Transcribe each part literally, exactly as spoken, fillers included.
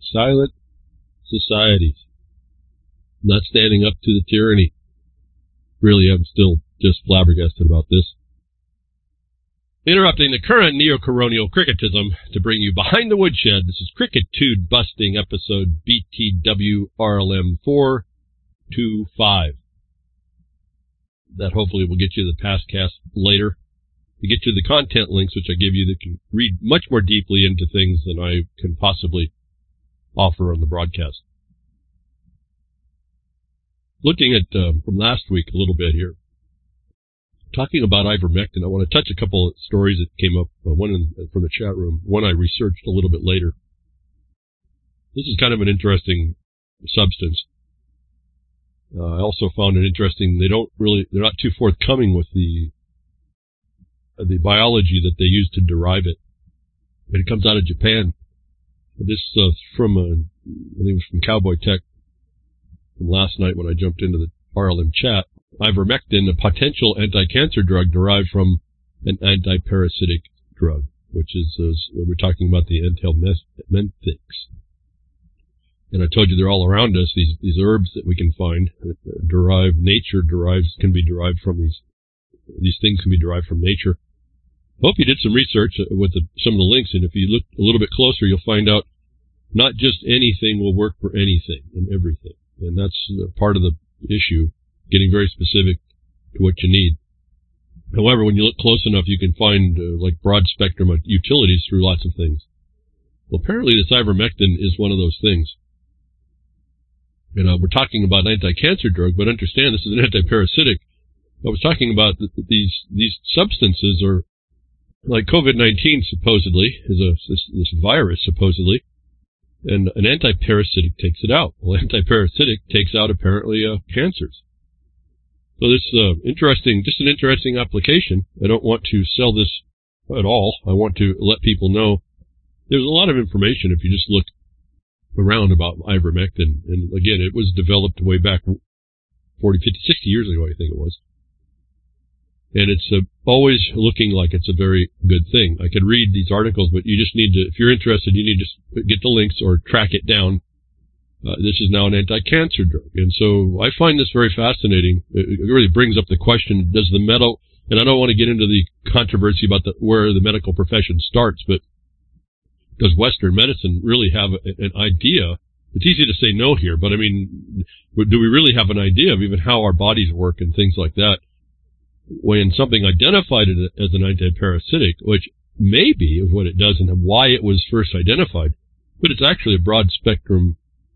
silent societies, not standing up to the tyranny. Really, I'm still just flabbergasted about this. Interrupting the current neo-coronial cricketism to bring you Behind the Woodshed. This is Crickitude Busting episode B T W R L M four two five. That hopefully will get you the past cast later. To get you the content links, which I give you, that can read much more deeply into things than I can possibly offer on the broadcast. Looking at, um, from last week a little bit here, talking about ivermectin, I want to touch a couple of stories that came up, uh, one in, from the chat room, one I researched a little bit later. This is kind of an interesting substance. Uh, I also found it interesting, they don't really, they're not too forthcoming with the uh, the biology that they use to derive it. But it comes out of Japan. This uh, from, uh, I think it was from Cowboy Tech, from last night when I jumped into the R L M chat. Ivermectin, a potential anti-cancer drug derived from an anti-parasitic drug, which is, uh, we're talking about the anthelmintics. And I told you they're all around us, these, these herbs that we can find, uh, derive, nature derives, can be derived from these, these things can be derived from nature. Hope you did some research with the, some of the links, and if you look a little bit closer, you'll find out not just anything will work for anything and everything. And that's part of the issue, getting very specific to what you need. However, when you look close enough, you can find uh, like broad spectrum of utilities through lots of things. Well, apparently this ivermectin is one of those things. You know, we're talking about an anti-cancer drug, but understand this is an anti-parasitic. I was talking about th- these these substances are like COVID nineteen supposedly is a this, this virus supposedly. And an anti-parasitic takes it out. Well, anti-parasitic takes out, apparently, uh, cancers. So this uh, interesting, just an interesting application. I don't want to sell this at all. I want to let people know there's a lot of information if you just look around about ivermectin. And again, it was developed way back forty, fifty, sixty years ago, I think it was. And it's uh, always looking like it's a very good thing. I could read these articles, but you just need to, if you're interested, you need to get the links or track it down. Uh, this is now an anti-cancer drug. And so I find this very fascinating. It, it really brings up the question, does the metal, and I don't want to get into the controversy about the, where the medical profession starts, but does Western medicine really have a, an idea? It's easy to say no here, but I mean, do we really have an idea of even how our bodies work and things like that? When something identified it as an anti-parasitic, which maybe is what it does and why it was first identified, but it's actually a broad spectrum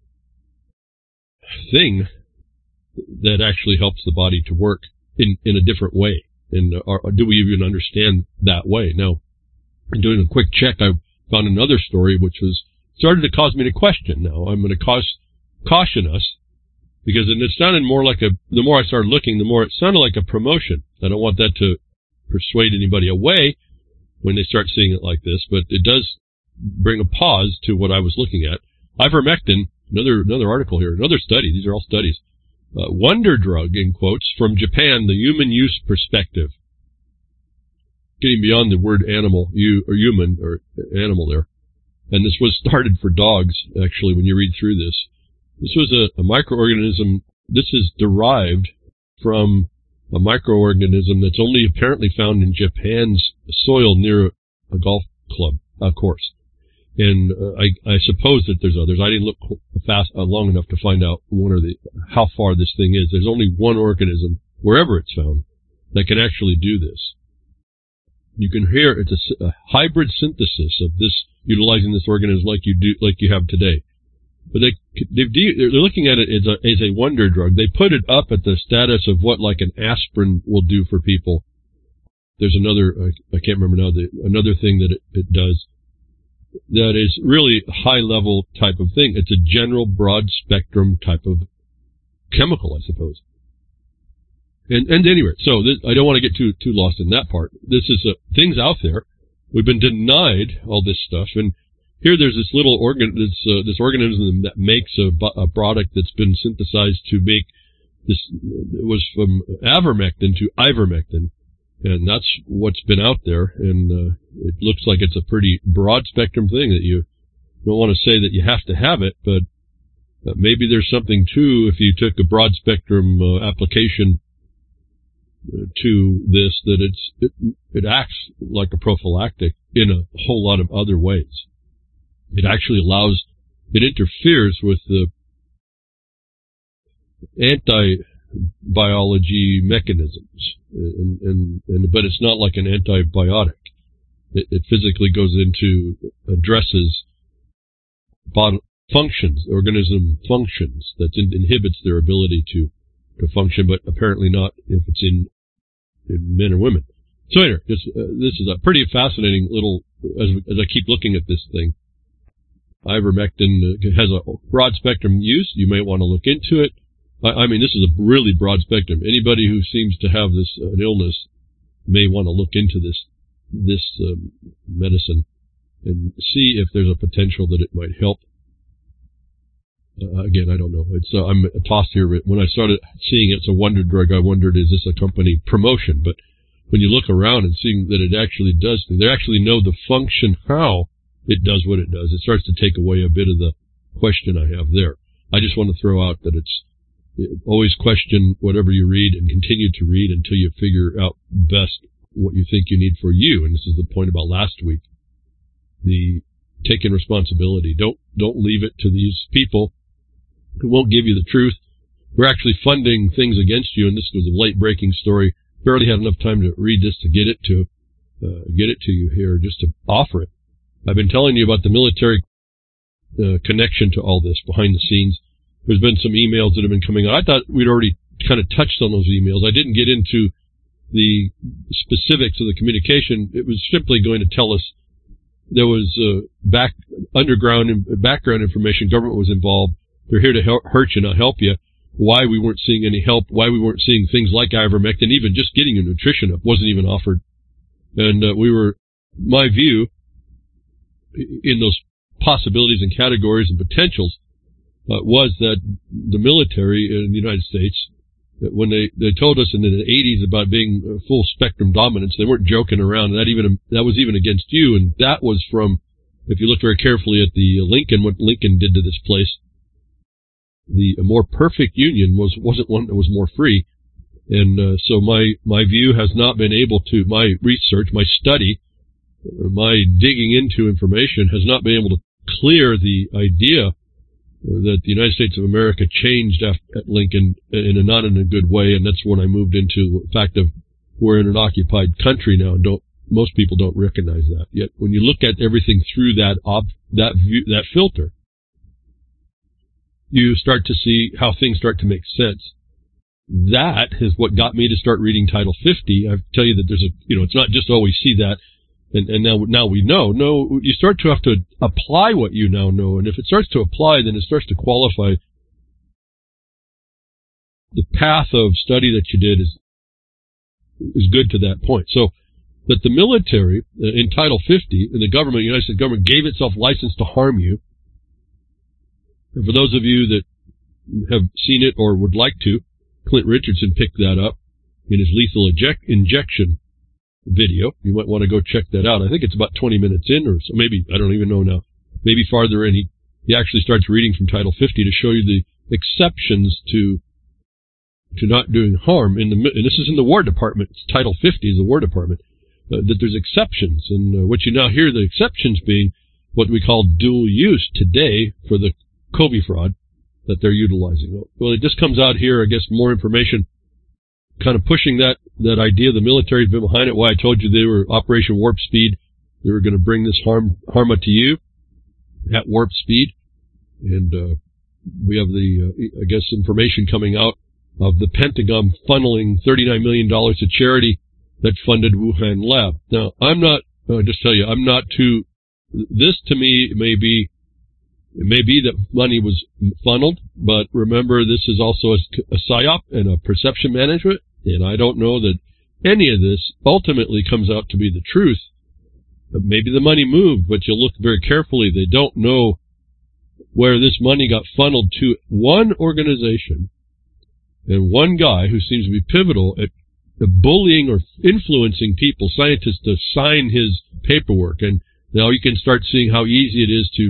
thing that actually helps the body to work in, in a different way. And are, do we even understand that way? Now, in doing a quick check, I found another story which was started to cause me to question. Now, I'm going to cause, caution us, because it sounded more like a, the more I started looking, the more it sounded like a promotion. I don't want that to persuade anybody away when they start seeing it like this, but it does bring a pause to what I was looking at. Ivermectin, another another article here, another study, these are all studies. Uh, wonder drug, in quotes, from Japan, the human use perspective. Getting beyond the word animal, you, or human, or animal there. And this was started for dogs, actually, when you read through this. This was a, a microorganism. This is derived from a microorganism that's only apparently found in Japan's soil near a golf club uh, course. And uh, I, I suppose that there's others. I didn't look fast uh, long enough to find out one or the how far this thing is. There's only one organism, wherever it's found, that can actually do this. You can hear it's a, a hybrid synthesis of this, utilizing this organism like you do, like you have today. But they, they've de- they're looking at it as a, as a wonder drug. They put it up at the status of what like an aspirin will do for people. There's another, I, I can't remember now, the, another thing that it, it does that is really a high level type of thing. It's a general broad spectrum type of chemical, I suppose. And, and anyway, so this, I don't want to get too, too lost in that part. This is uh, things out there. We've been denied all this stuff, and here there's this little organ, this, uh, this organism that makes a, a product that's been synthesized to make this, it was from avermectin to ivermectin, and that's what's been out there, and uh, it looks like it's a pretty broad spectrum thing that you, don't want to say that you have to have it, but uh, maybe there's something too if you took a broad spectrum uh, application uh, to this, that it's it, it acts like a prophylactic in a whole lot of other ways. It actually allows, it interferes with the anti-biology mechanisms, and, and, and but it's not like an antibiotic. It, it physically goes into, addresses bod- functions, organism functions, that in, inhibits their ability to, to function, but apparently not if it's in, in men or women. So anyway, just, uh, this is a pretty fascinating little, as, as I keep looking at this thing. Ivermectin has a broad spectrum use. You may want to look into it. I, I mean, this is a really broad spectrum. Anybody who seems to have this uh, an illness may want to look into this this um, medicine and see if there's a potential that it might help. Uh, again, I don't know. It's uh, I'm tossed here. When I started seeing it, it's a wonder drug. I wondered, is this a company promotion? But when you look around and seeing that it actually does, they actually know the function how it does what it does. It starts to take away a bit of the question I have there. I just want to throw out that it's always question whatever you read and continue to read until you figure out best what you think you need for you. And this is the point about last week. The taking responsibility. Don't, don't leave it to these people who won't give you the truth. We're actually funding things against you. And this was a late breaking story. Barely had enough time to read this to get it to, uh, get it to you here, just to offer it. I've been telling you about the military uh, connection to all this behind the scenes. There's been some emails that have been coming out. I thought we'd already kind of touched on those emails. I didn't get into the specifics of the communication. It was simply going to tell us there was uh, back underground background information. Government was involved. They're here to help, hurt you, not help you. Why we weren't seeing any help, why we weren't seeing things like ivermectin, even just getting your nutrition up wasn't even offered. And uh, we were, my view, in those possibilities and categories and potentials, uh, was that the military in the United States, that when they, they told us in the eighties about being full spectrum dominance, they weren't joking around. And that even, that was even against you. And that was from, if you look very carefully at the Lincoln, what Lincoln did to this place, the more perfect union was, wasn't one that was more free. And, uh, so my, my view has not been able to, my research, my study, my digging into information has not been able to clear the idea that the United States of America changed after, at Lincoln in a not in a good way. And that's when I moved into the fact of we're in an occupied country now. Don't, most people don't recognize that. Yet when you look at everything through that ob, that view, that filter, you start to see how things start to make sense. That is what got me to start reading Title fifty. I tell you that there's a, you know, it's not just always see that, and, and now, now we know. No, you start to have to apply what you now know, and if it starts to apply, then it starts to qualify. The path of study that you did is, is good to that point. So, that the military, uh, in Title fifty, and the government, the United States government, gave itself license to harm you. And for those of you that have seen it or would like to, Clint Richardson picked that up in his lethal eject, injection video. You might want to go check that out. I think it's about twenty minutes in, or so, maybe, I don't even know now, maybe farther in. He, he actually starts reading from Title fifty to show you the exceptions to to not doing harm. In the, and this is in the War Department. It's Title fifty is the War Department. Uh, that there's exceptions, and uh, what you now hear the exceptions being what we call dual use today for the COVID fraud that they're utilizing. Well, it just comes out here, I guess, more information kind of pushing that, that idea. The military's been behind it. Why I told you they were Operation Warp Speed. They were going to bring this harm, harm to you at warp speed. And, uh, we have the, uh, I guess, information coming out of the Pentagon funneling thirty-nine million dollars to charity that funded Wuhan lab. Now, I'm not, I'll just tell you, I'm not too, this to me may be, it may be that money was funneled, but remember, this is also a, a psyop and a perception management, and I don't know that any of this ultimately comes out to be the truth. But maybe the money moved, but you'll look very carefully. They don't know where this money got funneled to one organization and one guy who seems to be pivotal at bullying or influencing people, scientists, to sign his paperwork. And now you can start seeing how easy it is to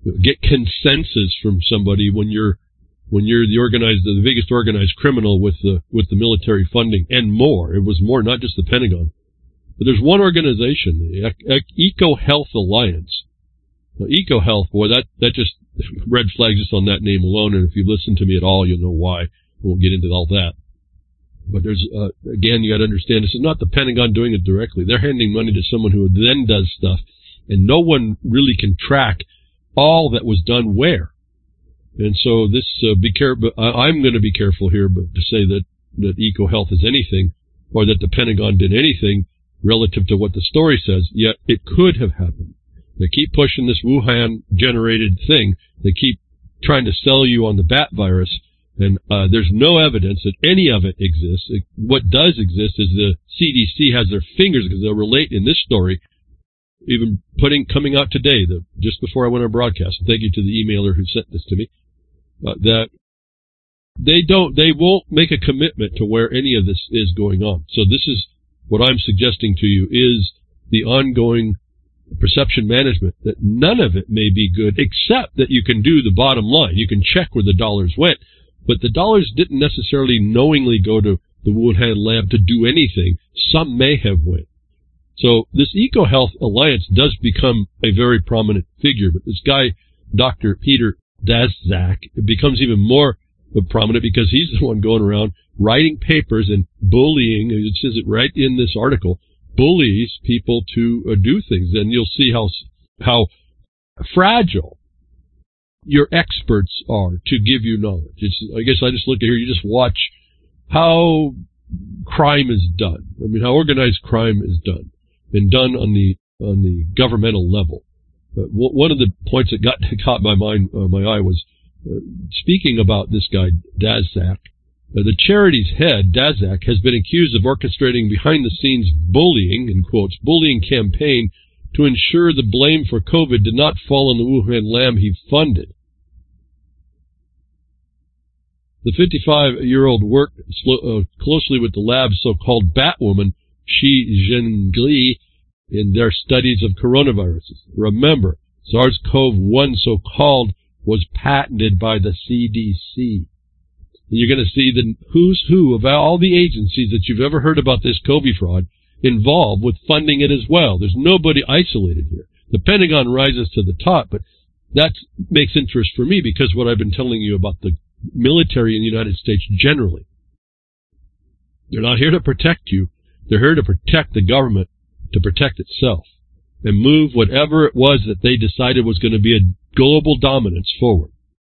get consensus from somebody when you're when you're the organized, the biggest organized criminal with the with the military funding and more. It was more, not just the Pentagon. But there's one organization, the EcoHealth Alliance. Now, EcoHealth, boy, that, that just red flags just on that name alone, and if you listen to me at all, you'll know why. I won't get into all that. But there's, uh, again, you got to understand, this is not the Pentagon doing it directly. They're handing money to someone who then does stuff, and no one really can track all that was done where. And so this, uh, be careful, I'm going to be careful here, but to say that, that EcoHealth is anything, or that the Pentagon did anything relative to what the story says, yet it could have happened. They keep pushing this Wuhan-generated thing. They keep trying to sell you on the bat virus, and uh, there's no evidence that any of it exists. It, what does exist is the C D C has their fingers, because they'll relate in this story, even putting coming out today, the, just before I went on broadcast. Thank you to the emailer who sent this to me. Uh, that they don't, they won't make a commitment to where any of this is going on. So this is what I'm suggesting to you is the ongoing perception management, that none of it may be good, except that you can do the bottom line. You can check where the dollars went, but the dollars didn't necessarily knowingly go to the Wuhan lab to do anything. Some may have went. So this EcoHealth Alliance does become a very prominent figure, but this guy, Doctor Peter Daszak, becomes even more prominent because he's the one going around writing papers and bullying, it says it right in this article, bullies people to uh, do things. And you'll see how how fragile your experts are to give you knowledge. It's, I guess I just look at here, you just watch how crime is done. I mean, how organized crime is done, and done on the on the governmental level. But one of the points that got caught my mind, uh, my eye was uh, speaking about this guy Daszak. Uh, the charity's head, Daszak, has been accused of orchestrating behind-the-scenes bullying, in quotes, bullying campaign to ensure the blame for COVID did not fall on the Wuhan lab he funded. The fifty-five-year-old worked uh, closely with the lab's so-called Batwoman, Shi Zhengli, in their studies of coronaviruses. Remember, SARS-CoV one, so-called, was patented by the C D C. You're going to see the who's who of all the agencies that you've ever heard about this COVID fraud involved with funding it as well. There's nobody isolated here. The Pentagon rises to the top, but that makes interest for me because what I've been telling you about the military in the United States generally. They're not here to protect you. They're here to protect the government, to protect itself, and move whatever it was that they decided was going to be a global dominance forward.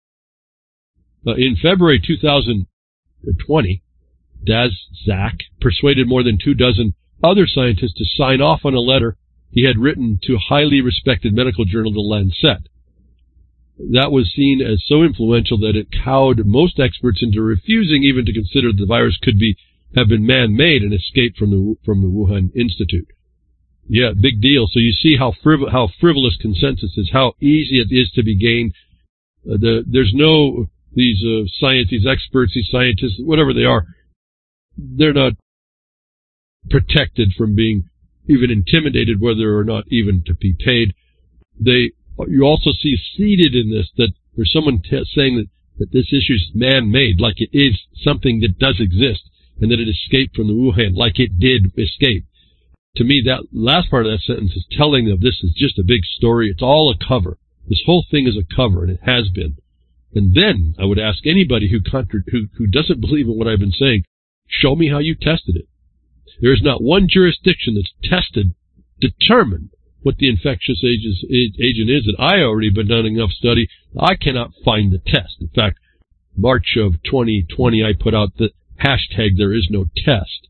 Uh, in February two thousand twenty, Daszak persuaded more than two dozen other scientists to sign off on a letter he had written to a highly respected medical journal, The Lancet. That was seen as so influential that it cowed most experts into refusing even to consider the virus could be have been man-made and escaped from the from the Wuhan Institute. Yeah, big deal. So you see how frivol how frivolous consensus is, how easy it is to be gained. Uh, the, there's no these uh, science, these experts, these scientists, whatever they are, they're not protected from being even intimidated, whether or not even to be paid. They, you also see seated in this that there's someone t saying that, that this issue is man-made, like it is something that does exist, and that it escaped from the Wuhan, like it did escape. To me, that last part of that sentence is telling them this is just a big story. It's all a cover. This whole thing is a cover, and it has been. And then I would ask anybody who, contra who, who doesn't believe in what I've been saying, show me how you tested it. There is not one jurisdiction that's tested, determined what the infectious agent is, and I already been done enough study. I cannot find the test. In fact, March of twenty twenty, I put out the hashtag there is no test.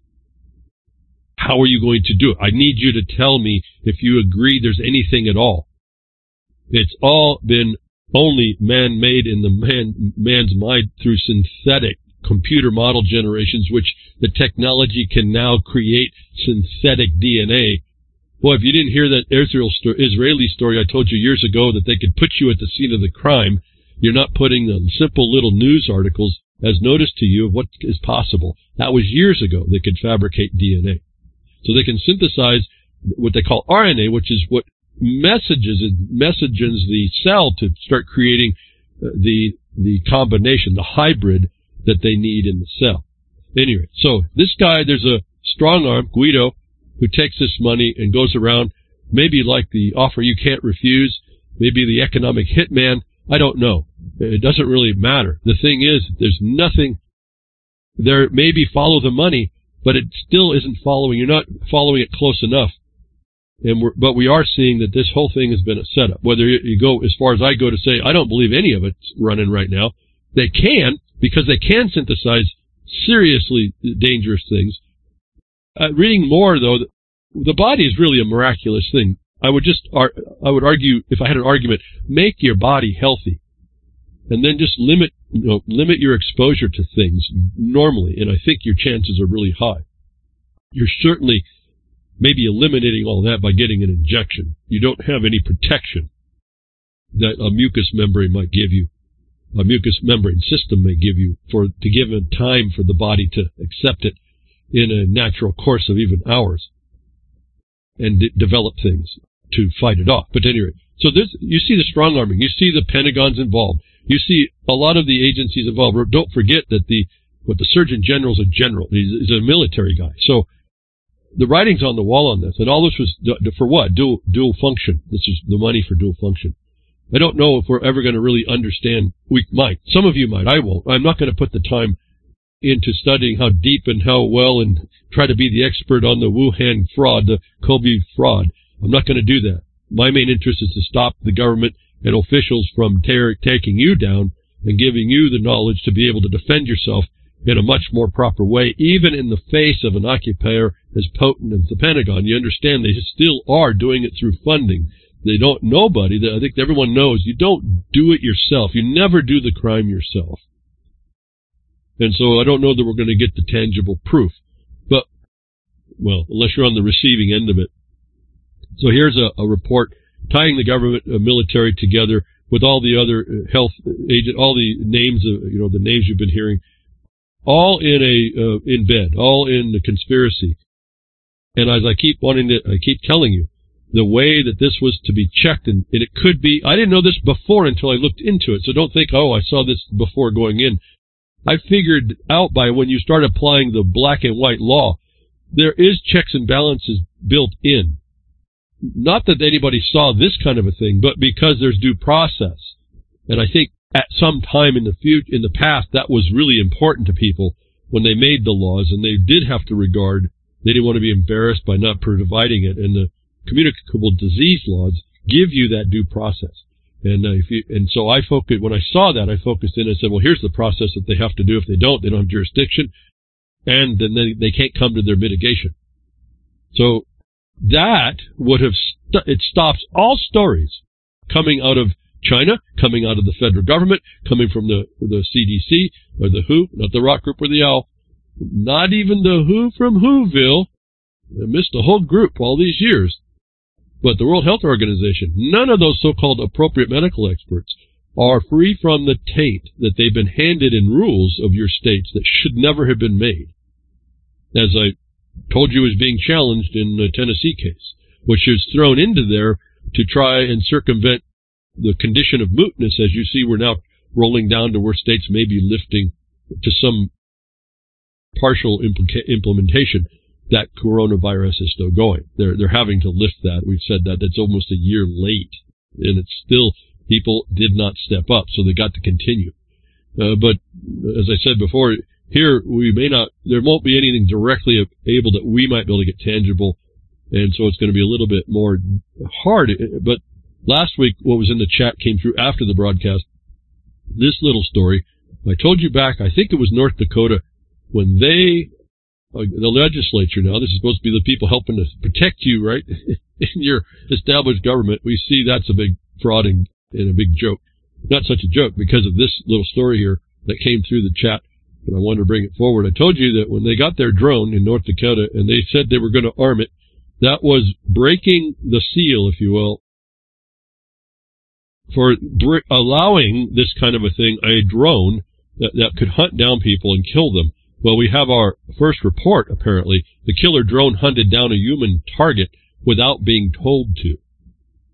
How are you going to do it? I need you to tell me if you agree there's anything at all. It's all been only man-made in the man, man's mind through synthetic computer model generations, which the technology can now create synthetic D N A. Boy, if you didn't hear that Israel sto Israeli story I told you years ago that they could put you at the scene of the crime, you're not putting the simple little news articles as notice to you of what is possible. That was years ago. They could fabricate D N A. So they can synthesize what they call R N A, which is what messages and messages the cell to start creating the the combination, the hybrid that they need in the cell. Anyway, so this guy, there's a strong arm, Guido, who takes this money and goes around, maybe like the offer you can't refuse, maybe the economic hitman, I don't know. It doesn't really matter. The thing is, there's nothing there. Maybe follow the money, but it still isn't following. You're not following it close enough. And we're, but we are seeing that this whole thing has been a setup. Whether you go as far as I go to say, I don't believe any of it's running right now. They can, because they can synthesize seriously dangerous things. Uh, reading more, though, the body is really a miraculous thing. I would just, I would argue, if I had an argument, make your body healthy, and then just limit, you know, limit your exposure to things normally, and I think your chances are really high. You're certainly maybe eliminating all that by getting an injection. You don't have any protection that a mucous membrane might give you, a mucous membrane system may give you, for to give it time for the body to accept it in a natural course of even hours and d- develop things to fight it off. But anyway, so this, you see the strong arming, you see the Pentagon's involved, you see a lot of the agencies involved. Don't forget that the what the Surgeon General's a general, he's, he's a military guy. So the writing's on the wall on this, and all this was d- for what? Dual dual function. This is the money for dual function. I don't know if we're ever going to really understand. We might. Some of you might. I won't. I'm not going to put the time into studying how deep and how well and try to be the expert on the Wuhan fraud, the Kobe fraud. I'm not going to do that. My main interest is to stop the government and officials from ter- taking you down and giving you the knowledge to be able to defend yourself in a much more proper way, even in the face of an occupier as potent as the Pentagon. You understand they still are doing it through funding. They don't, nobody, I think everyone knows, you don't do it yourself. You never do the crime yourself. And so I don't know that we're going to get the tangible proof. But, well, unless you're on the receiving end of it. So here's a, a report tying the government uh, military together with all the other health agent, all the names of, you know, the names you've been hearing, all in a, uh, in bed, all in the conspiracy. And as I keep wanting to, I keep telling you, the way that this was to be checked, and, and it could be, I didn't know this before until I looked into it, so don't think, oh, I saw this before going in. I figured out by when you start applying the black and white law, there is checks and balances built in. Not that anybody saw this kind of a thing, but because there's due process. And I think at some time in the future, in the past, that was really important to people when they made the laws, and they did have to regard, they didn't want to be embarrassed by not providing it, and the communicable disease laws give you that due process. And uh, if you, and so I focused, when I saw that, I focused in and said, well, here's the process that they have to do. If they don't, they don't have jurisdiction, and then they, they can't come to their mitigation. So that would have, st- it stops all stories coming out of China, coming out of the federal government, coming from the, the C D C, or the W H O, not the rock group or the owl, not even the W H O from Whoville. I missed a whole group all these years. But the World Health Organization, none of those so-called appropriate medical experts are free from the taint that they've been handed in rules of your states that should never have been made. As I told you is being challenged in the Tennessee case, which is thrown into there to try and circumvent the condition of mootness. As you see, we're now rolling down to where states may be lifting to some partial implica- implementation. That coronavirus is still going. They're they're having to lift that. We've said that. That's almost a year late. And it's still, people did not step up, so they got to continue. Uh, but as I said before, here we may not, there won't be anything directly able that we might be able to get tangible. And so it's going to be a little bit more hard. But last week, what was in the chat came through after the broadcast. This little story, I told you back, I think it was North Dakota, when they, the legislature now, this is supposed to be the people helping to protect you, right, in your established government. We see that's a big fraud and, and a big joke. Not such a joke because of this little story here that came through the chat, and I wanted to bring it forward. I told you that when they got their drone in North Dakota and they said they were going to arm it, that was breaking the seal, if you will, for br- allowing this kind of a thing, a drone that, that could hunt down people and kill them. Well, we have our first report, apparently. The killer drone hunted down a human target without being told to.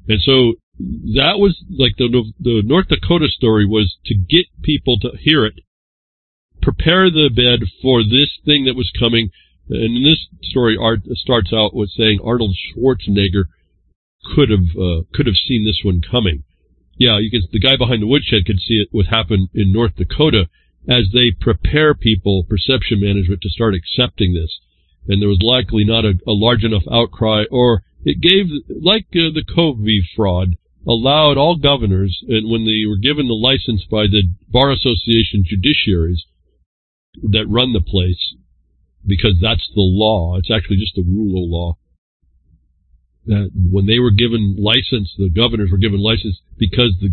And so that was like the, the North Dakota story was to get people to hear it, prepare the bed for this thing that was coming. And in this story, Art starts out with saying Arnold Schwarzenegger could have uh, could have seen this one coming. Yeah, you can, the guy behind the woodshed could see it would happen in North Dakota as they prepare people, perception management, to start accepting this. And there was likely not a, a large enough outcry, or it gave, like uh, the Covey fraud, allowed all governors, and when they were given the license by the Bar Association judiciaries that run the place, because that's the law, it's actually just the rule of law, that when they were given license, the governors were given license because the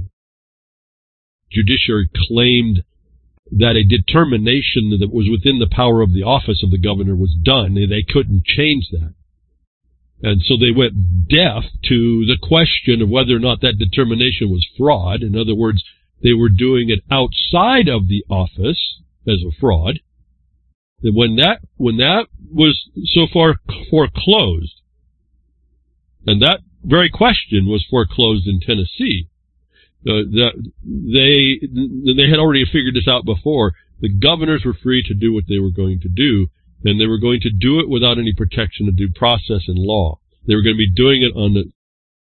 judiciary claimed that a determination that was within the power of the office of the governor was done, and they couldn't change that. And so they went deaf to the question of whether or not that determination was fraud. In other words, they were doing it outside of the office as a fraud. And when that, when that was so far foreclosed, and that very question was foreclosed in Tennessee, uh, that they, they had already figured this out before. The governors were free to do what they were going to do, and they were going to do it without any protection of due process and law. They were going to be doing it on the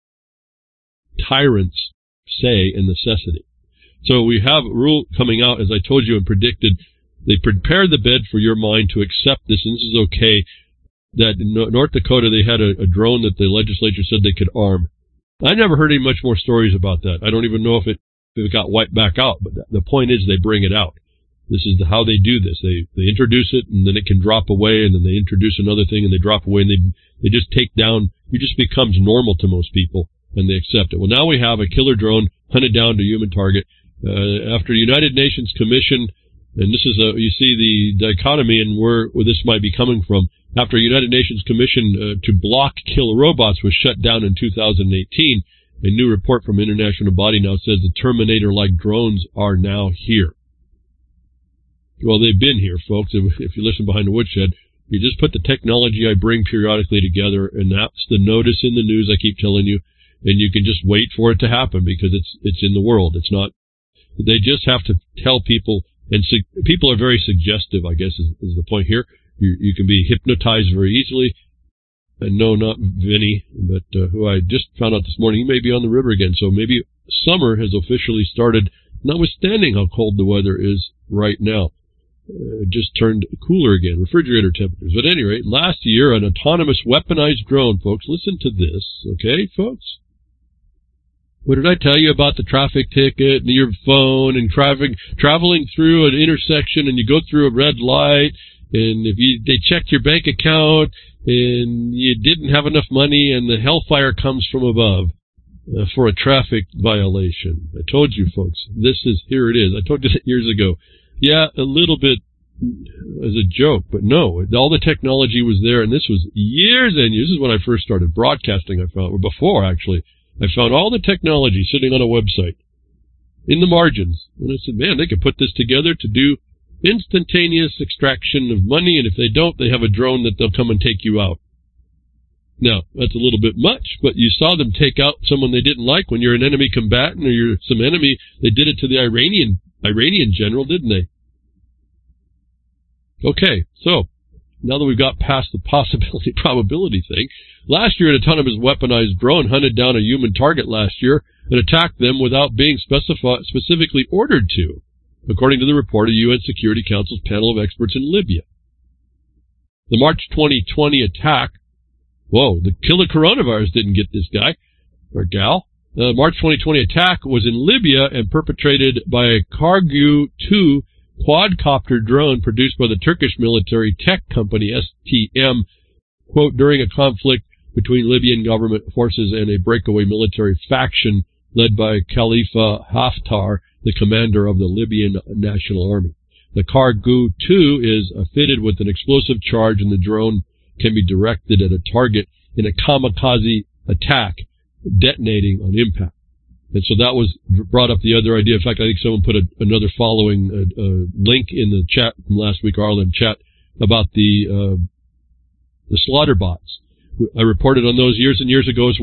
tyrant's say and necessity. So we have a rule coming out, as I told you and predicted. They prepared the bed for your mind to accept this, and this is okay, that in North Dakota they had a, a drone that the legislature said they could arm. I never heard any much more stories about that. I don't even know if it, if it got wiped back out, but the point is they bring it out. This is the, how they do this. They they introduce it, and then it can drop away, and then they introduce another thing, and they drop away, and they they just take down. It just becomes normal to most people, and they accept it. Well, now we have a killer drone hunted down to human target. Uh, after United Nations Commission, and this is a, you see the dichotomy and where, where this might be coming from. After a United Nations Commission uh, to block killer robots was shut down in two thousand eighteen, a new report from an international body now says the Terminator-like drones are now here. Well, they've been here, folks. If, if you listen behind the woodshed, you just put the technology I bring periodically together, and that's the notice in the news I keep telling you, and you can just wait for it to happen because it's it's in the world. It's not. They just have to tell people, and su- people are very suggestive, I guess, is, is the point here. You, you can be hypnotized very easily. And no, not Vinny, but uh, who I just found out this morning, he may be on the river again. So maybe summer has officially started, notwithstanding how cold the weather is right now. Uh, just turned cooler again, refrigerator temperatures. But at any rate, last year, an autonomous weaponized drone, folks, listen to this, okay, folks? What did I tell you about the traffic ticket and your phone and traffic, traveling through an intersection and you go through a red light, and if you they checked your bank account and you didn't have enough money and the hellfire comes from above uh, for a traffic violation. I told you, folks, this is, here it is. I told you that years ago. Yeah, a little bit as a joke, but no, all the technology was there, and this was years and years. This is when I first started broadcasting, I found, or before actually. I found all the technology sitting on a website in the margins. And I said, man, they could put this together to do instantaneous extraction of money, and if they don't, they have a drone that they'll come and take you out. Now, that's a little bit much, but you saw them take out someone they didn't like when you're an enemy combatant or you're some enemy. They did it to the Iranian Iranian general, didn't they? Okay, so now that we've got past the possibility probability thing, last year an autonomous weaponized drone hunted down a human target last year and attacked them without being specifi- specifically ordered to, according to the report of U N Security Council's panel of experts in Libya. The March twenty twenty attack, whoa, the killer coronavirus didn't get this guy or gal. The March twenty twenty attack was in Libya and perpetrated by a Kargu two quadcopter drone produced by the Turkish military tech company S T M, quote, during a conflict between Libyan government forces and a breakaway military faction led by Khalifa Haftar, the commander of the Libyan National Army. The Kargu two is fitted with an explosive charge, and the drone can be directed at a target in a kamikaze attack, detonating on impact. And so that was brought up the other idea. In fact, I think someone put a, another following uh, uh, link in the chat from last week, Arlen chat, about the uh, the slaughter bots. I reported on those years and years ago as well.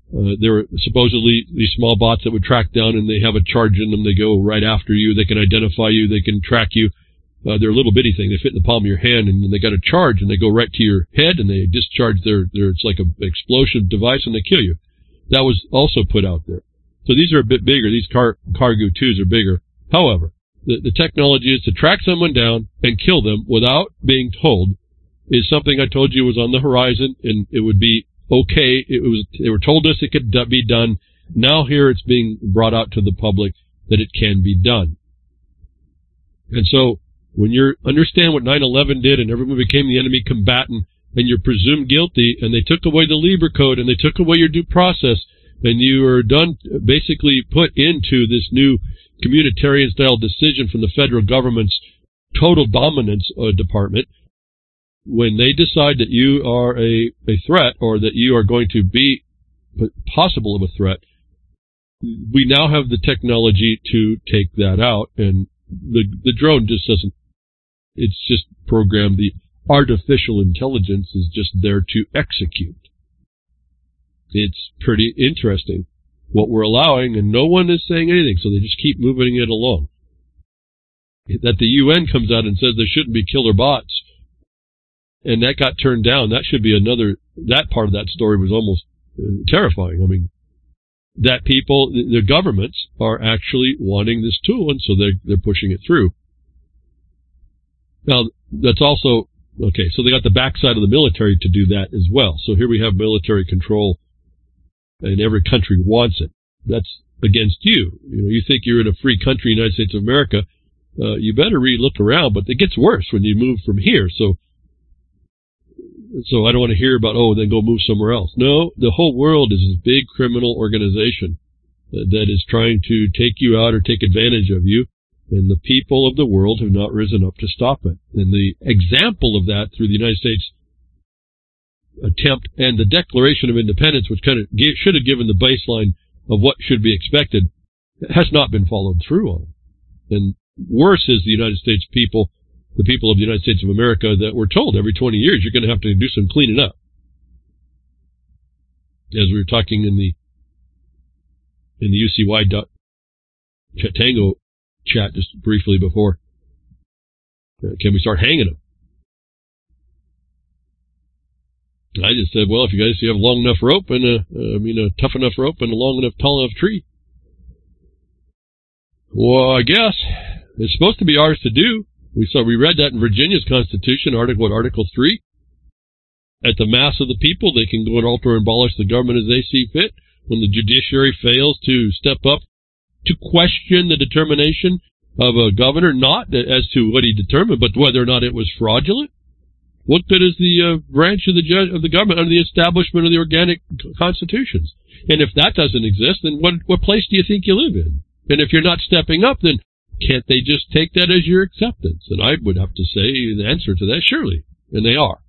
Uh, there are supposedly these small bots that would track down, and they have a charge in them. They go right after you. They can identify you. They can track you. Uh, they're a little bitty thing. They fit in the palm of your hand, and then they got a charge, and they go right to your head, and they discharge their, their it's like an explosive device, and they kill you. That was also put out there. So these are a bit bigger. These Car- Cargo twos are bigger. However, the, the technology is to track someone down and kill them without being told is something I told you was on the horizon, and it would be okay. It was, they were told us it could be done. Now here it's being brought out to the public that it can be done. And so when you understand what nine eleven did and everyone became the enemy combatant and you're presumed guilty and they took away the Lieber Code and they took away your due process and you are done, basically put into this new communitarian-style decision from the federal government's total dominance uh, department, when they decide that you are a, a threat or that you are going to be possible of a threat, we now have the technology to take that out, and the the drone just doesn't, it's just programmed. The artificial intelligence is just there to execute. It's pretty interesting what we're allowing, and no one is saying anything, so they just keep moving it along. That the U N comes out and says there shouldn't be killer bots, and that got turned down. That should be another, that part of that story was almost uh, terrifying. I mean, that people, the governments are actually wanting this tool, and so they're, they're pushing it through. Now, that's also, okay, so they got the backside of the military to do that as well. So here we have military control, and every country wants it. That's against you. You know, you think you're in a free country, United States of America, uh, you better really look around, but it gets worse when you move from here. So, so I don't want to hear about, oh, then go move somewhere else. No, the whole world is this big criminal organization that, that is trying to take you out or take advantage of you, and the people of the world have not risen up to stop it. And the example of that through the United States attempt and the Declaration of Independence, which kind of gave, should have given the baseline of what should be expected, has not been followed through on. And worse is the United States people, the people of the United States of America, that were told every twenty years you're going to have to do some cleaning up. As we were talking in the in the U C Y dot Tango chat just briefly before, uh, can we start hanging them? I just said, well, if you guys you have a long enough rope and a, uh, I mean a tough enough rope and a long enough, tall enough tree. Well, I guess it's supposed to be ours to do. We saw we read that in Virginia's Constitution, Article what, Article three. At the mass of the people, they can go and alter and abolish the government as they see fit. When the judiciary fails to step up to question the determination of a governor, not as to what he determined, but whether or not it was fraudulent. What good is the uh, branch of the judge of the government under the establishment of the organic constitutions? And if that doesn't exist, then what what place do you think you live in? And if you're not stepping up, then can't they just take that as your acceptance? And I would have to say the answer to that, surely. And they are.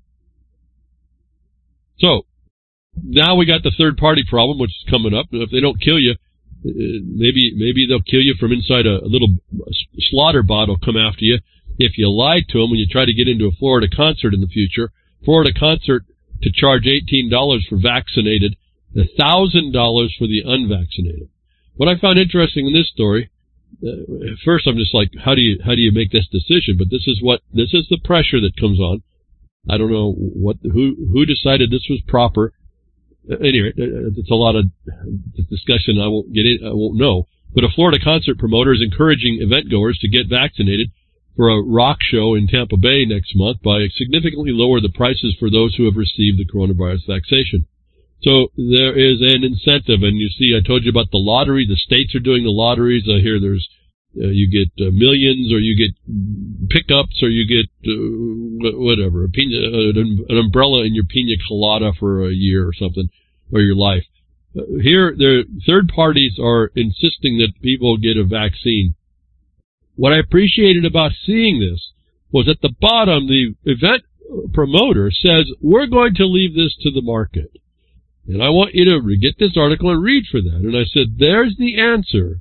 So, now we got the third party problem, which is coming up. If they don't kill you, maybe maybe they'll kill you from inside a, a little slaughter bot will come after you. If you lied to them when you try to get into a Florida concert in the future, Florida concert to charge eighteen dollars for vaccinated, one thousand dollars for the unvaccinated. What I found interesting in this story, uh, at first I'm just like, how do you how do you make this decision? But this is what this is the pressure that comes on. I don't know what who who decided this was proper. Uh, anyway, it's a lot of discussion. I won't get in. I won't know. But a Florida concert promoter is encouraging event goers to get vaccinated for a rock show in Tampa Bay next month by significantly lower the prices for those who have received the coronavirus vaccination. So there is an incentive, and you see, I told you about the lottery. The states are doing the lotteries. I hear there's uh, you get uh, millions, or you get pickups, or you get uh, whatever, a pina, uh, an umbrella in your pina colada for a year or something, or your life. Uh, here, the third parties are insisting that people get a vaccine. What I appreciated about seeing this was at the bottom, the event promoter says, we're going to leave this to the market. And I want you to get this article and read for that. And I said, there's the answer.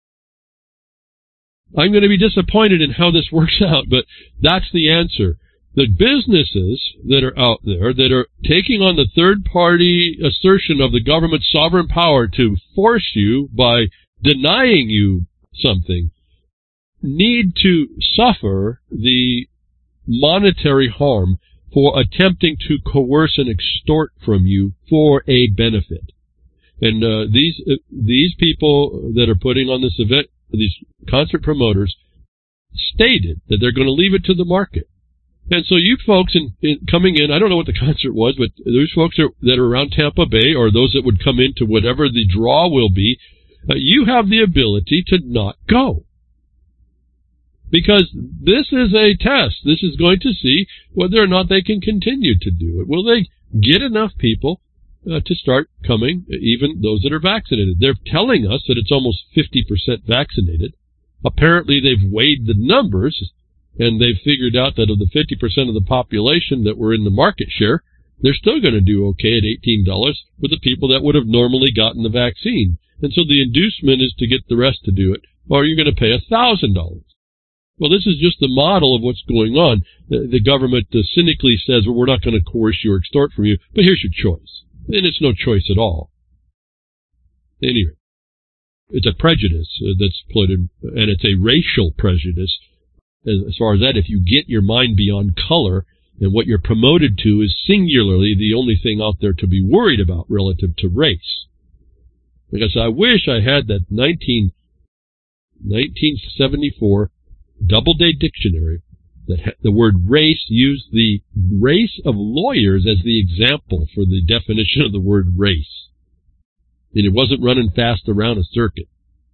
I'm going to be disappointed in how this works out, but that's the answer. the businesses that are out there that are taking on the third-party assertion of the government's sovereign power to force you by denying you something need to suffer the monetary harm for attempting to coerce and extort from you for a benefit. And uh, these uh, these people that are putting on this event, these concert promoters, stated that they're going to leave it to the market. And so you folks in, in coming in, I don't know what the concert was, but those folks are, that are around Tampa Bay, or those that would come into whatever the draw will be, uh, you have the ability to not go. Because this is a test. This is going to see whether or not they can continue to do it. Will they get enough people uh, to start coming, even those that are vaccinated? They're telling us that it's almost fifty percent vaccinated. Apparently they've weighed the numbers, and they've figured out that of the fifty percent of the population that were in the market share, they're still going to do okay at eighteen dollars for the people that would have normally gotten the vaccine. And so the inducement is to get the rest to do it, or you're going to pay one thousand dollars. Well, this is just the model of what's going on. The, the government uh, cynically says, well, we're not going to coerce you or extort from you, but here's your choice. And it's no choice at all. Anyway, it's a prejudice uh, that's put in, and it's a racial prejudice. As far as that, if you get your mind beyond color, and what you're promoted to is singularly the only thing out there to be worried about relative to race. Because I wish I had that nineteen seventy-four Doubleday Dictionary that ha- the word race used the race of lawyers as the example for the definition of the word race. And it wasn't running fast around a circuit.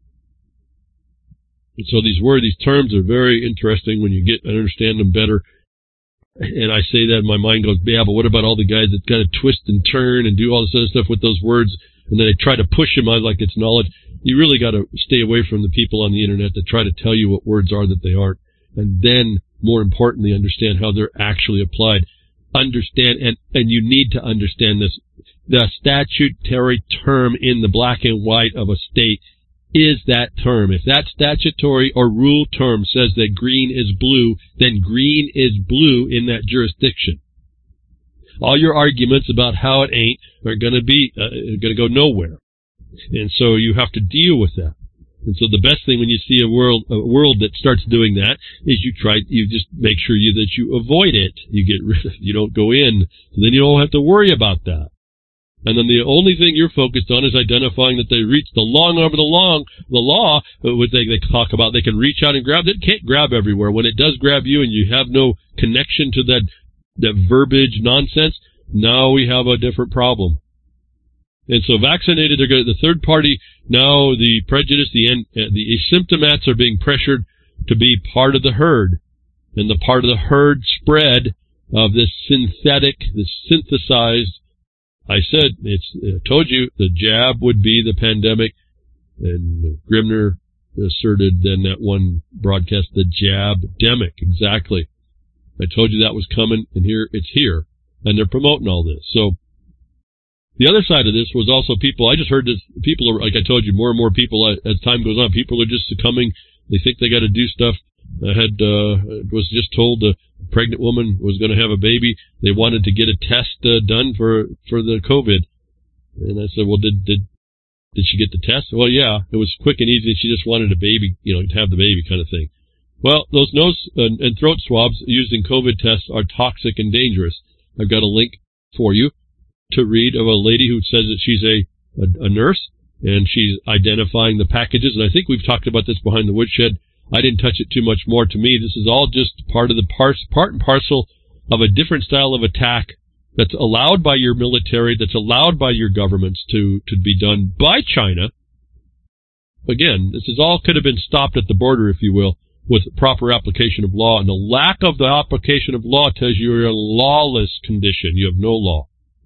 And so these words, these terms are very interesting when you get and understand them better. And I say that and my mind goes, yeah, but what about all the guys that kind of twist and turn and do all this other stuff with those words, and then they try to push them out like it's knowledge? You really got to stay away from the people on the internet that try to tell you what words are that they aren't. And then, more importantly, understand how they're actually applied. Understand, and, and you need to understand this. The statutory term in the black and white of a state is that term. If that statutory or rule term says that green is blue, then green is blue in that jurisdiction. All your arguments about how it ain't are going to be uh, going to go nowhere. And so you have to deal with that. And so the best thing when you see a world a world that starts doing that is you try you just make sure you that you avoid it. You get rid of you don't go in, so then you don't have to worry about that. And then the only thing you're focused on is identifying that they reach the long arm of the long the law, which they, they talk about. They can reach out and grab. It can't grab everywhere. When it does grab you and you have no connection to that that verbiage nonsense, now we have a different problem. And so vaccinated, they're going to, the third party, now the prejudice, the, uh, the asymptomats are being pressured to be part of the herd. And the part of the herd spread of this synthetic, this synthesized, I said, it's, I told you the jab would be the pandemic. And Grimner asserted then that one broadcast, the jab-demic, exactly. I told you that was coming, and here, it's here. And they're promoting all this. So, the other side of this was also people, I just heard this, people are, like I told you, more and more people, as time goes on, people are just succumbing. They think they got to do stuff. I had, uh, was just told a pregnant woman was going to have a baby. They wanted to get a test uh, done for, for the COVID. And I said, well, did, did, did she get the test? Well, yeah, it was quick and easy. She just wanted a baby, you know, to have the baby kind of thing. Well, those nose and, and throat swabs used in COVID tests are toxic and dangerous. I've got a link for you to read of a lady who says that she's a, a, a nurse, and she's identifying the packages. And I think we've talked about this behind the woodshed. I didn't touch it too much more. To me, this is all just part of the par- part and parcel of a different style of attack that's allowed by your military, that's allowed by your governments to, to be done by China. Again, this is all could have been stopped at the border, if you will, with proper application of law. And the lack of the application of law tells you you're in a lawless condition. You have no law.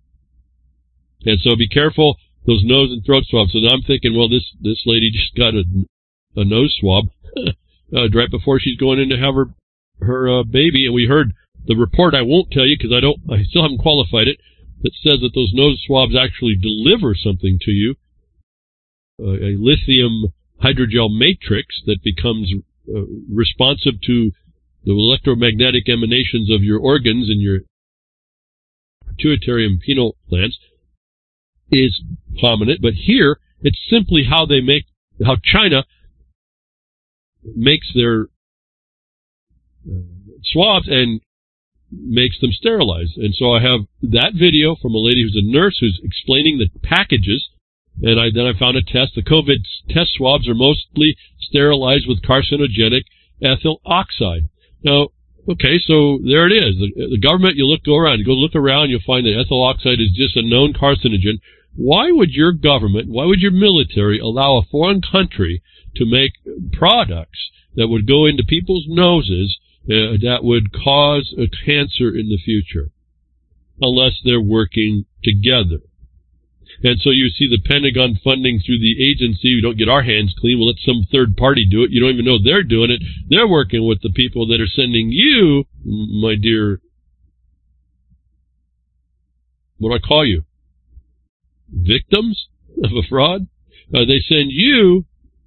And so be careful, those nose and throat swabs. And I'm thinking, well, this, this lady just got a, a nose swab uh, right before she's going in to have her, her uh, baby. And we heard the report, I won't tell you because I don't, I still haven't qualified it, that says that those nose swabs actually deliver something to you, uh, a lithium hydrogel matrix that becomes uh, responsive to the electromagnetic emanations of your organs and your pituitary and pineal glands is prominent, but here it's simply how they make, how China makes their swabs and makes them sterilized. And so I have that video from a lady who's a nurse who's explaining the packages, and I then I found a test. The COVID test swabs are mostly sterilized with carcinogenic ethyl oxide. Now, okay, so there it is. The, the government, you look, go around, you go look around, you'll find that ethyl oxide is just a known carcinogen. Why would your government, why would your military allow a foreign country to make products that would go into people's noses uh, that would cause a cancer in the future? Unless they're working together. And so you see the Pentagon funding through the agency. We don't get our hands clean. We'll let some third party do it. You don't even know they're doing it. They're working with the people that are sending you, my dear, what do I call you? Victims of a fraud? Uh, they send you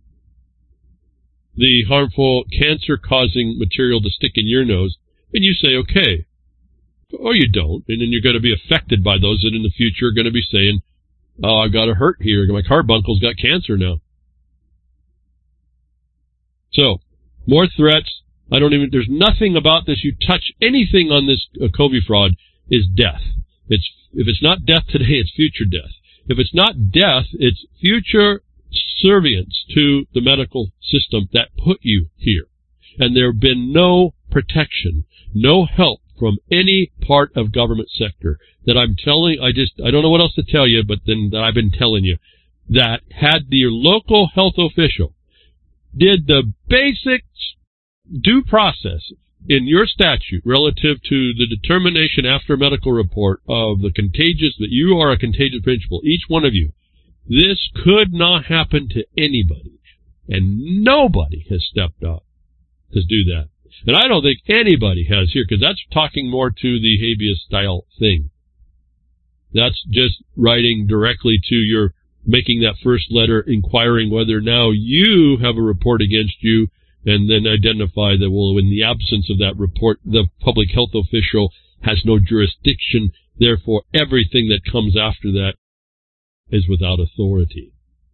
the harmful cancer-causing material to stick in your nose, and you say, okay. Or you don't, and then you're going to be affected by those that in the future are going to be saying, oh, I got a hurt here. My carbuncle's got cancer now. So, more threats. I don't even, there's nothing about this. You touch anything on this uh, COVID fraud is death. It's, if it's not death today, it's future death. If it's not death, it's future subservience to the medical system that put you here. And there have been no protection, no help from any part of government sector that I'm telling, I just, I don't know what else to tell you, but then that I've been telling you, that had the local health official did the basic due process in your statute relative to the determination after a medical report of the contagious, that you are a contagious principal, each one of you, this could not happen to anybody. And nobody has stepped up to do that. And I don't think anybody has here, because that's talking more to the habeas style thing. That's just writing directly to your, making that first letter, inquiring whether now you have a report against you, and then identify that, well, in the absence of that report, the public health official has no jurisdiction, therefore everything that comes after that is without authority.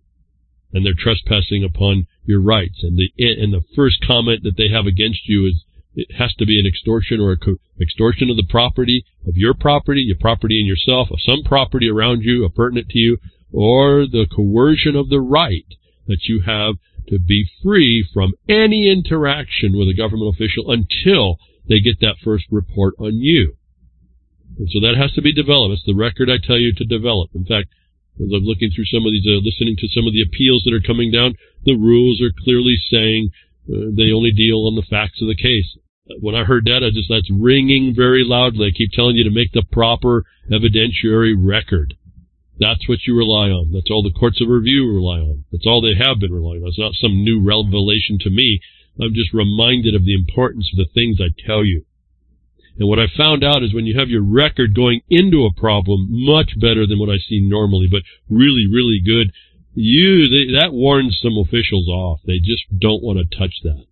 And they're trespassing upon your rights. And the and the first comment that they have against you is it has to be an extortion or a co- extortion of the property, of your property, your property in yourself, of some property around you, pertinent to you, or the coercion of the right that you have to be free from any interaction with a government official until they get that first report on you. And so that has to be developed. It's the record I tell you to develop. In fact, as I'm looking through some of these, uh, listening to some of the appeals that are coming down, the rules are clearly saying uh, they only deal on the facts of the case. When I heard that, I just, that's ringing very loudly. I keep telling you to make the proper evidentiary record. That's what you rely on. That's all the courts of review rely on. That's all they have been relying on. It's not some new revelation to me. I'm just reminded of the importance of the things I tell you. And what I found out is when you have your record going into a problem, much better than what I see normally, but really, really good, you they, that warns some officials off. They just don't want to touch that.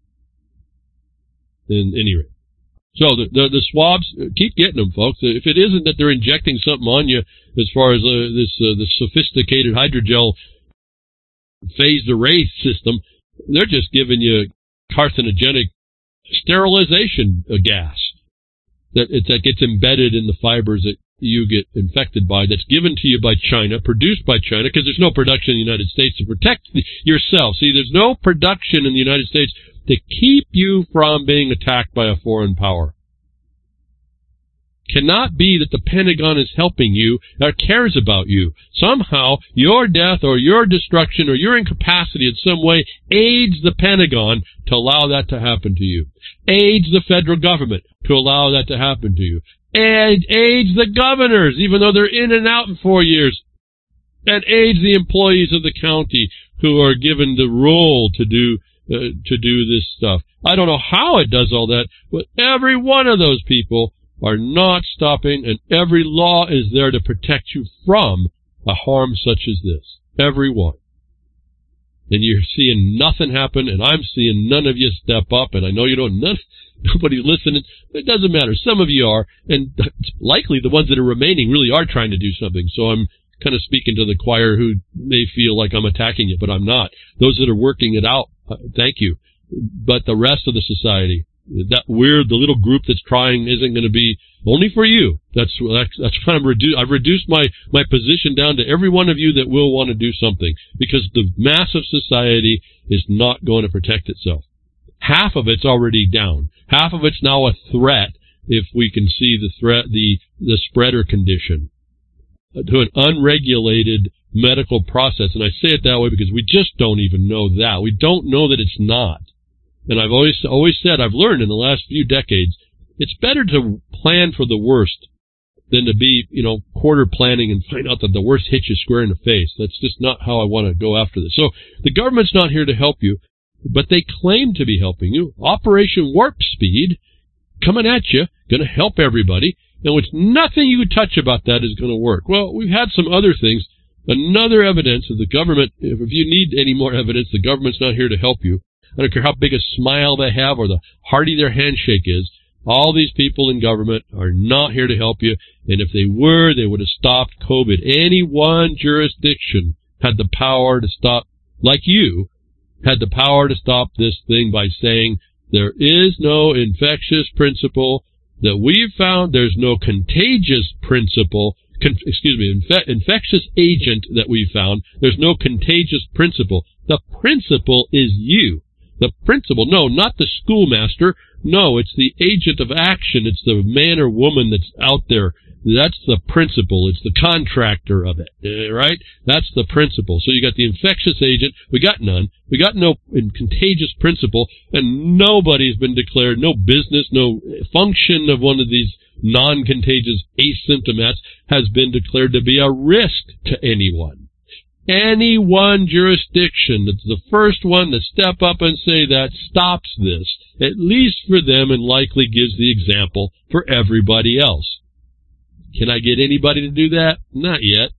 In any rate. So the, the the swabs, keep getting them, folks. If it isn't that they're injecting something on you as far as uh, this uh, this sophisticated hydrogel phased array system, they're just giving you carcinogenic sterilization uh, gas that it, that gets embedded in the fibers that you get infected by. That's given to you by China, produced by China, because there's no production in the United States to protect the, yourself. See, there's no production in the United States to keep you from being attacked by a foreign power. Cannot be that the Pentagon is helping you or cares about you. Somehow, your death or your destruction or your incapacity in some way aids the Pentagon to allow that to happen to you. Aids the federal government to allow that to happen to you. And aids the governors, even though they're in and out in four years. And aids the employees of the county who are given the role to do Uh, to do this stuff. I don't know how it does all that, but every one of those people are not stopping, and every law is there to protect you from a harm such as this. Every one. And you're seeing nothing happen, and I'm seeing none of you step up, and I know you don't, none, Nobody's listening. It doesn't matter. Some of you are, and it's likely the ones that are remaining really are trying to do something. So I'm kind of speaking to the choir who may feel like I'm attacking you, but I'm not. Those that are working it out, uh, thank you. But the rest of the society, that weird, the little group that's trying isn't going to be only for you. That's that's, that's kind of reduced. I've reduced my, my position down to every one of you that will want to do something, because the mass of society is not going to protect itself. Half of it's already down. Half of it's now a threat if we can see the threat, the, the spreader condition to an unregulated medical process. And I say it that way because we just don't even know that. We don't know that it's not. And I've always always said, I've learned in the last few decades, it's better to plan for the worst than to be, you know, quarter planning and find out that the worst hits you square in the face. That's just not how I want to go after this. So the government's not here to help you, but they claim to be helping you. Operation Warp Speed, coming at you, going to help everybody, and with nothing you can touch about that is going to work. Well, we've had some other things. Another evidence of the government, if you need any more evidence, the government's not here to help you. I don't care how big a smile they have or the hearty their handshake is. All these people in government are not here to help you. And if they were, they would have stopped COVID. Any one jurisdiction had the power to stop, like you, had the power to stop this thing by saying there is no infectious principle that we've found. There's no contagious principle. Con- excuse me, infe- infectious agent that we found. There's no contagious principle. The principle is you. The principle, no, not the schoolmaster. No, it's the agent of action. It's the man or woman that's out there. That's the principle. It's the contractor of it, right? That's the principle. So you got the infectious agent. We got none. We got no contagious principle, and nobody's been declared, no business, no function of one of these non-contagious asymptomats has been declared to be a risk to anyone. Any one jurisdiction that's the first one to step up and say that stops this, at least for them, and likely gives the example for everybody else. Can I get anybody to do that? Not yet.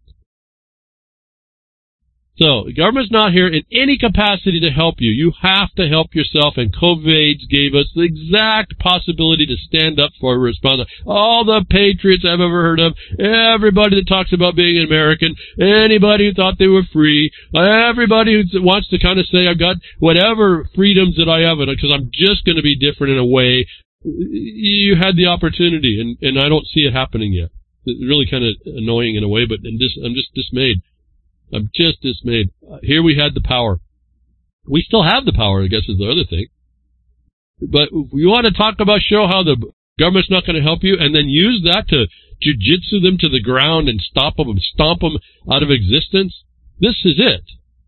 So, the government's not here in any capacity to help you. You have to help yourself, and COVID gave us the exact possibility to stand up for a response. All the patriots I've ever heard of, everybody that talks about being an American, anybody who thought they were free, everybody who wants to kind of say, I've got whatever freedoms that I have, because I'm just going to be different in a way. You had the opportunity, and, and I don't see it happening yet. It's really kind of annoying in a way, but I'm just, I'm just dismayed. I'm just dismayed. Uh, here we had the power. We still have the power, I guess, is the other thing. But we want to talk about, show how the government's not going to help you, and then use that to jujitsu them to the ground and stop them and stomp them out of existence. This is it.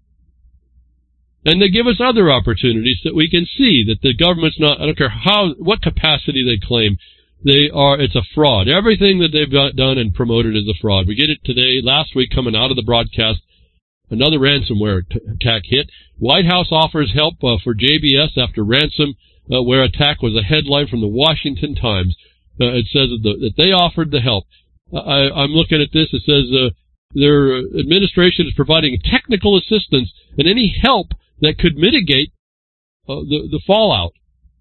And they give us other opportunities that we can see that the government's not, I don't care how, what capacity they claim, they are, it's a fraud. Everything that they've done and promoted is a fraud. We get it today, last week, coming out of the broadcast. Another ransomware t- attack hit. White House offers help uh, for J B S after ransomware uh, attack was a headline from the Washington Times. Uh, it says that, the, that they offered the help. Uh, I, I'm looking at this. It says uh, their administration is providing technical assistance and any help that could mitigate uh, the, the fallout.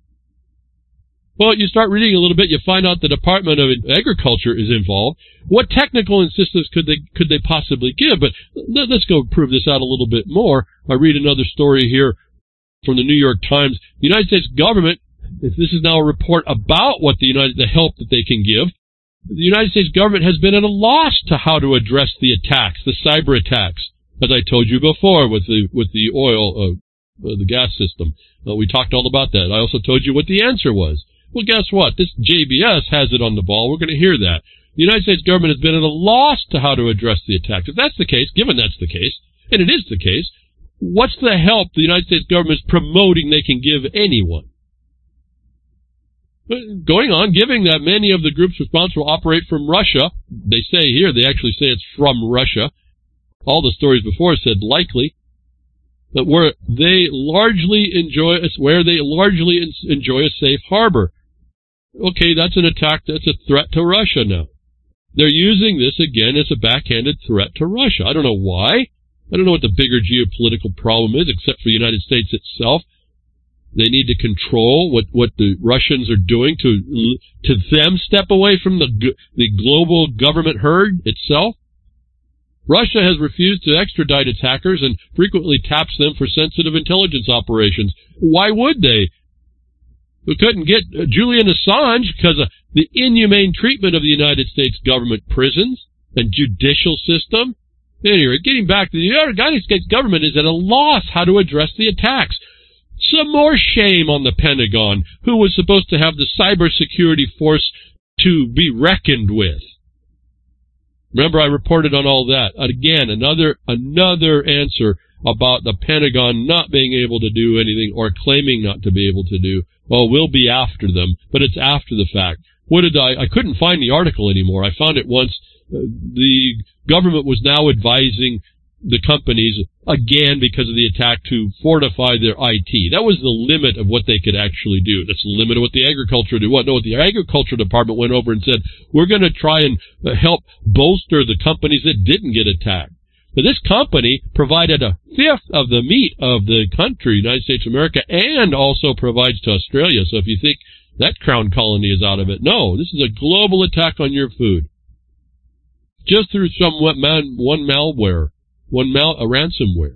Well, you start reading a little bit, you find out the Department of Agriculture is involved. What technical assistance could they could they possibly give? But let's go prove this out a little bit more. I read another story here from the New York Times. The United States government, if this is now a report about what the United the help that they can give, the United States government has been at a loss to how to address the attacks, the cyber attacks, as I told you before with the with the oil, uh, uh, the gas system. Uh, we talked all about that. I also told you what the answer was. Well, guess what? This J B S has it on the ball. We're going to hear that. The United States government has been at a loss to how to address the attacks. If that's the case, given that's the case, and it is the case, what's the help the United States government is promoting they can give anyone? Going on, giving that many of the groups responsible operate from Russia. They say here, they actually say it's from Russia. All the stories before said likely. But where they largely enjoy, where they largely enjoy a safe harbor. Okay, that's an attack, that's a threat to Russia now. They're using this again as a backhanded threat to Russia. I don't know why. I don't know what the bigger geopolitical problem is, except for the United States itself. They need to control what, what the Russians are doing to to them step away from the the global government herd itself. Russia has refused to extradite its hackers and frequently taps them for sensitive intelligence operations. Why would they? We couldn't get Julian Assange because of the inhumane treatment of the United States government prisons and judicial system. Anyway, getting back to the United States government is at a loss how to address the attacks. Some more shame on the Pentagon, who was supposed to have the cybersecurity force to be reckoned with. Remember, I reported on all that. Again, another another answer about the Pentagon not being able to do anything or claiming not to be able to do. Oh, we'll be after them, but it's after the fact. What did I... I couldn't find the article anymore. I found it once. Uh, the government was now advising the companies, again because of the attack, to fortify their I T. That was the limit of what they could actually do. That's the limit of what the agriculture did. What? No, what the agriculture department went over and said, we're going to try and help bolster the companies that didn't get attacked. But this company provided a fifth of the meat of the country, United States of America, and also provides to Australia. So if you think that crown colony is out of it, no, this is a global attack on your food. Just through some one malware. One mal a ransomware.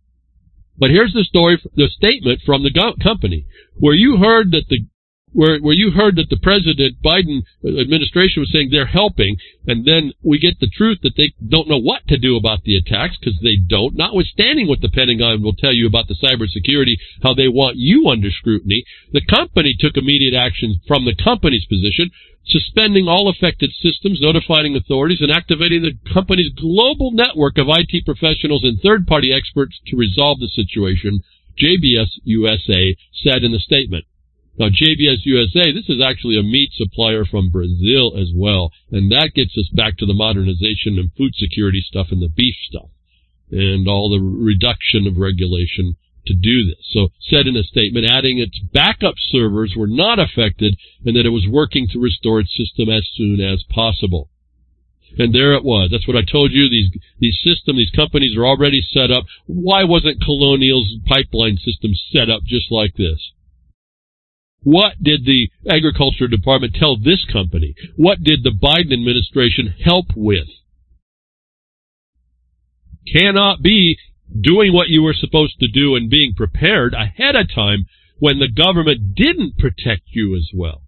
But here's the story, the statement from the go- company, where you heard that the where where you heard that the President Biden administration was saying they're helping, and then we get the truth that they don't know what to do about the attacks because they don't. Notwithstanding what the Pentagon will tell you about the cybersecurity, how they want you under scrutiny, the company took immediate action from the company's position, suspending all affected systems, notifying authorities, and activating the company's global network of I T professionals and third-party experts to resolve the situation, J B S U S A said in the statement. Now, J B S U S A, this is actually a meat supplier from Brazil as well, and that gets us back to the modernization and food security stuff and the beef stuff and all the reduction of regulation to do this. So, said in a statement, adding its backup servers were not affected and that it was working to restore its system as soon as possible. And there it was. That's what I told you. These these systems, these companies are already set up. Why wasn't Colonial's pipeline system set up just like this? What did the Agriculture Department tell this company? What did the Biden administration help with? Cannot be doing what you were supposed to do and being prepared ahead of time when the government didn't protect you as well.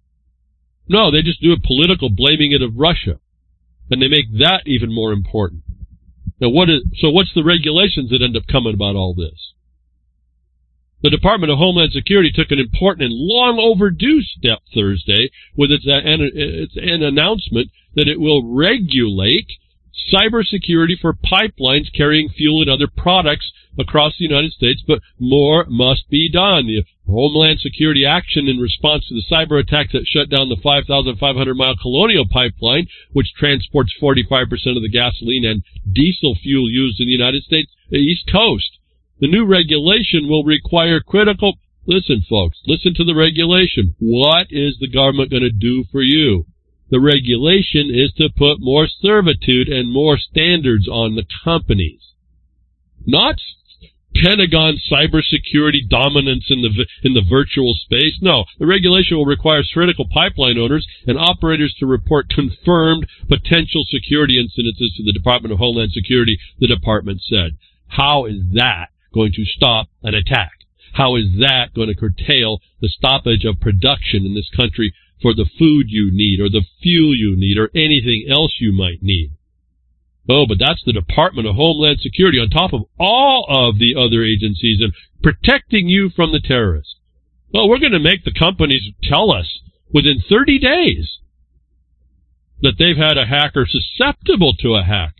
No, they just do it political, blaming it of Russia. And they make that even more important. Now, what is, so what's the regulations that end up coming about all this? The Department of Homeland Security took an important and long overdue step Thursday with its, uh, an, its an announcement that it will regulate cybersecurity for pipelines carrying fuel and other products across the United States, but more must be done. The Homeland Security action in response to the cyber attacks that shut down the five thousand five hundred mile Colonial Pipeline, which transports forty-five percent of the gasoline and diesel fuel used in the United States East Coast. The new regulation will require critical... Listen, folks, listen to the regulation. What is the government going to do for you? The regulation is to put more servitude and more standards on the companies. Not Pentagon cybersecurity dominance in the in the virtual space. No, the regulation will require critical pipeline owners and operators to report confirmed potential security incidences to the Department of Homeland Security, the department said. How is that going to stop an attack? How is that going to curtail the stoppage of production in this country for the food you need or the fuel you need or anything else you might need? Oh, but that's the Department of Homeland Security on top of all of the other agencies and protecting you from the terrorists. Well, we're going to make the companies tell us within thirty days that they've had a hacker susceptible to a hack.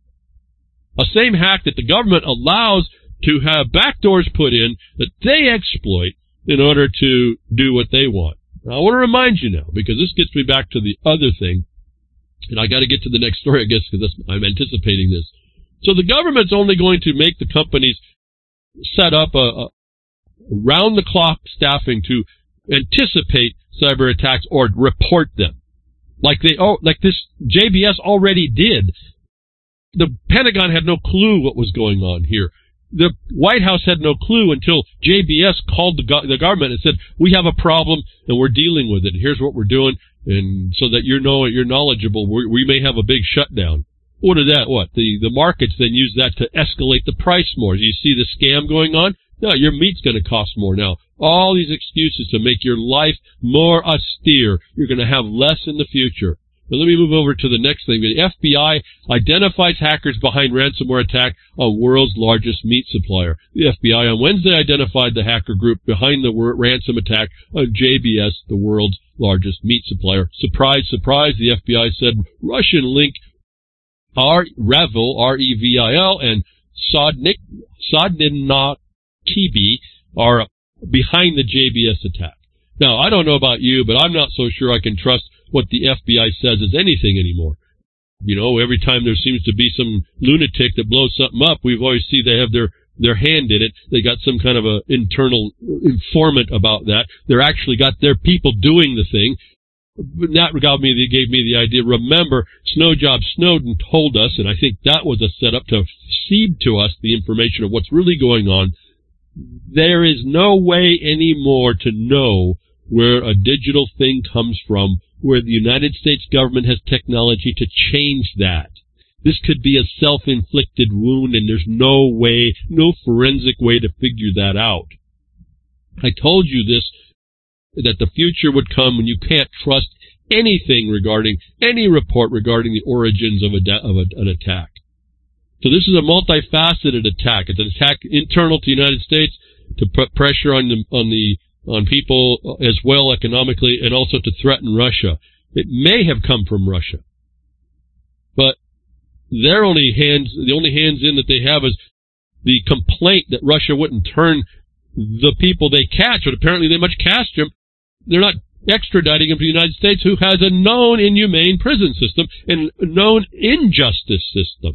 A same hack that the government allows to have backdoors put in that they exploit in order to do what they want. Now, I want to remind you now, because this gets me back to the other thing, and I got to get to the next story, I guess, because I'm anticipating this. So the government's only going to make the companies set up a, a round-the-clock staffing to anticipate cyber attacks or report them, like they oh, like this J B S already did. The Pentagon had no clue what was going on here. The White House had no clue until J B S called the, go- the government and said, we have a problem and we're dealing with it. Here's what we're doing. And so that you know, you're knowledgeable, we, we may have a big shutdown. What is that? What? The, the markets then use that to escalate the price more. You see the scam going on? No, your meat's going to cost more now. All these excuses to make your life more austere. You're going to have less in the future. But let me move over to the next thing. The F B I identifies hackers behind ransomware attack on world's largest meat supplier. The F B I on Wednesday identified the hacker group behind the ransom attack on J B S, the world's largest meat supplier. Surprise, surprise, the F B I said Russian link R Revil, R E V I L, and Sodnik, Sodninakibi are behind the J B S attack. Now, I don't know about you, but I'm not so sure I can trust what the F B I says is anything anymore. You know, every time there seems to be some lunatic that blows something up, we've always see they have their, their hand in it. They got some kind of a internal informant about that. They're actually got their people doing the thing. That got me, they gave me the idea. Remember, Snowjob Snowden told us, and I think that was a setup to seed to us the information of what's really going on. There is no way anymore to know where a digital thing comes from, where the United States government has technology to change that. This could be a self-inflicted wound, and there's no way, no forensic way to figure that out. I told you this, that the future would come when you can't trust anything regarding, any report regarding the origins of, a, of a, an attack. So this is a multifaceted attack. It's an attack internal to the United States to put pressure on the, on the on people as well economically, and also to threaten Russia. It may have come from Russia, but their only hands, the only hands in that they have is the complaint that Russia wouldn't turn the people they catch, but apparently they must catch them. They're not extraditing them to the United States, who has a known inhumane prison system and a known injustice system.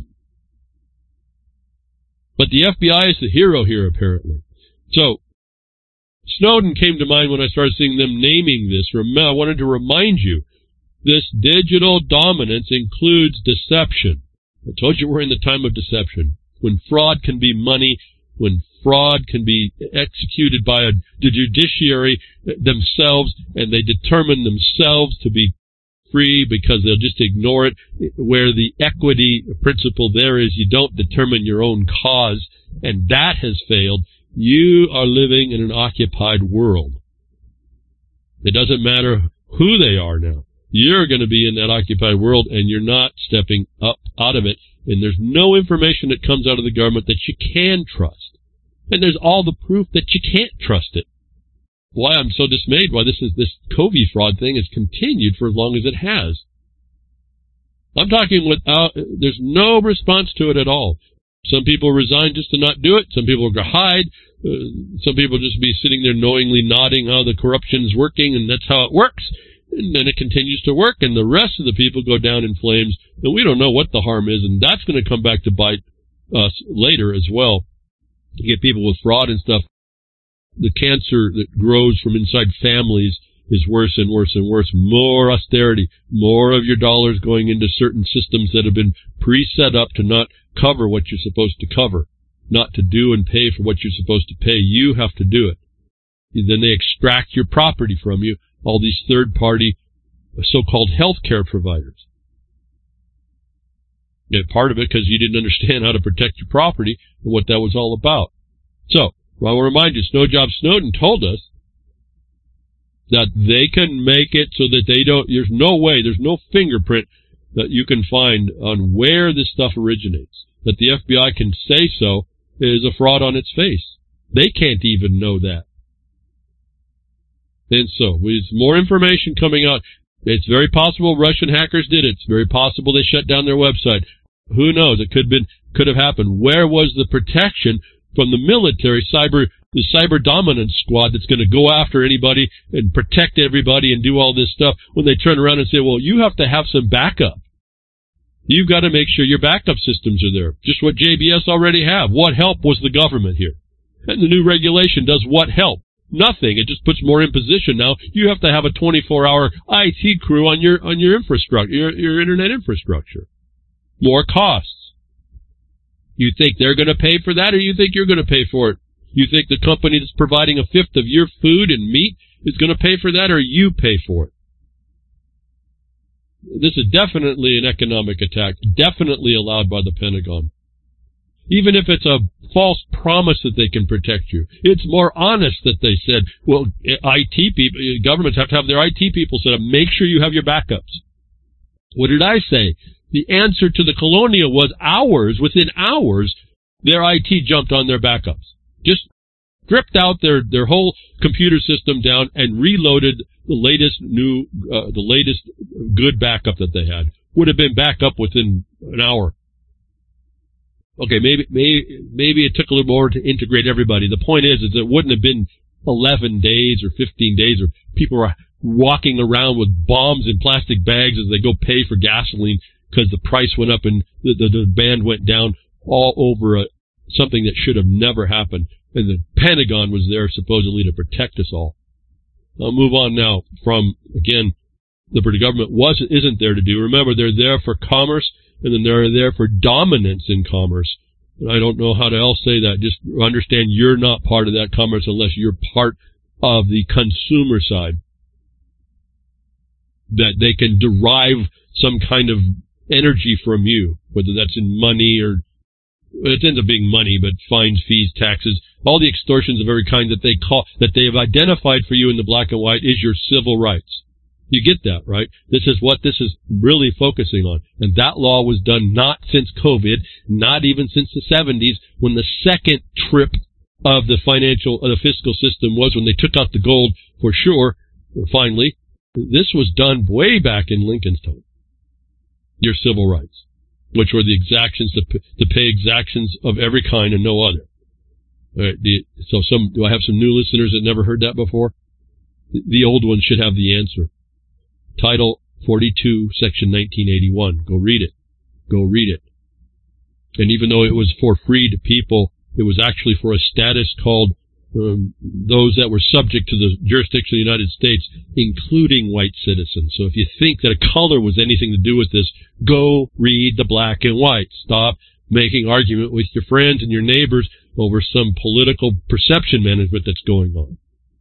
But the F B I is the hero here, apparently. So, Snowden came to mind when I started seeing them naming this. I wanted to remind you, this digital dominance includes deception. I told you we're in the time of deception, when fraud can be money, when fraud can be executed by a, the judiciary themselves, and they determine themselves to be free because they'll just ignore it, where the equity principle there is you don't determine your own cause, and that has failed. You are living in an occupied world. It doesn't matter who they are now. You're going to be in that occupied world, and you're not stepping up out of it. And there's no information that comes out of the government that you can trust. And there's all the proof that you can't trust it. Why I'm so dismayed why this is this Covey fraud thing has continued for as long as it has. I'm talking without, there's no response to it at all. Some people resign just to not do it. Some people go hide. Uh, some people just be sitting there knowingly nodding how the corruption is working, and that's how it works. And then it continues to work, and the rest of the people go down in flames, and we don't know what the harm is, and that's going to come back to bite us later as well. You get people with fraud and stuff. The cancer that grows from inside families is worse and worse and worse. More austerity, more of your dollars going into certain systems that have been pre-set up to not cover what you're supposed to cover, not to do and pay for what you're supposed to pay. You have to do it. Then they extract your property from you, all these third-party so-called healthcare providers. Yeah, part of it because you didn't understand how to protect your property and what that was all about. So, I want to remind you, Snowjob Snowden told us that they can make it so that they don't, there's no way, there's no fingerprint that you can find on where this stuff originates. That the F B I can say so is a fraud on its face. They can't even know that. And so, with more information coming out, it's very possible Russian hackers did it. It's very possible they shut down their website. Who knows? It could have been, could have happened. Where was the protection from the military cyber, the cyber dominance squad that's going to go after anybody and protect everybody and do all this stuff when they turn around and say, well, you have to have some backup. You've got to make sure your backup systems are there. Just what J B S already have. What help was the government here? And the new regulation does what help? Nothing. It just puts more imposition now. You have to have a twenty-four hour I T crew on your on your infrastructure, your, your internet infrastructure. More costs. You think they're going to pay for that, or you think you're going to pay for it? You think the company that's providing a fifth of your food and meat is going to pay for that, or you pay for it? This is definitely an economic attack, definitely allowed by the Pentagon. Even if it's a false promise that they can protect you, it's more honest that they said, well, I T people, governments have to have their I T people set up. Make sure you have your backups. What did I say? The answer to the Colonial was hours, within hours, their I T jumped on their backups. Just stripped out their, their whole computer system down and reloaded the latest new, uh, the latest good backup that they had. Would have been back up within an hour. Okay, maybe, maybe, maybe it took a little more to integrate everybody. The point is, is it wouldn't have been eleven days or fifteen days, or people were walking around with bombs in plastic bags as they go pay for gasoline because the price went up and the, the, the band went down all over a, something that should have never happened. And the Pentagon was there supposedly to protect us all. I'll move on now from, again, the British government wasn't, isn't there to do. Remember, they're there for commerce, and then they're there for dominance in commerce. And I don't know how to else say that. Just understand you're not part of that commerce unless you're part of the consumer side. That they can derive some kind of energy from you, whether that's in money or, it ends up being money, but fines, fees, taxes, all the extortions of every kind that they call, that they have identified for you in the black and white is your civil rights. You get that, right? This is what this is really focusing on. And that law was done not since COVID, not even since the seventies, when the second trip of the financial, of the fiscal system was when they took out the gold for sure, finally. This was done way back in Lincoln's time. Your civil rights, which were the exactions, to, p- to pay exactions of every kind and no other. All right, the, so some, do I have some new listeners that never heard that before? The, the old ones should have the answer. Title forty-two, Section nineteen eighty-one. Go read it. Go read it. And even though it was for freed people, it was actually for a status called um, those that were subject to the jurisdiction of the United States, including white citizens. So if you think that a color was anything to do with this, go read the black and white. Stop making argument with your friends and your neighbors over some political perception management that's going on.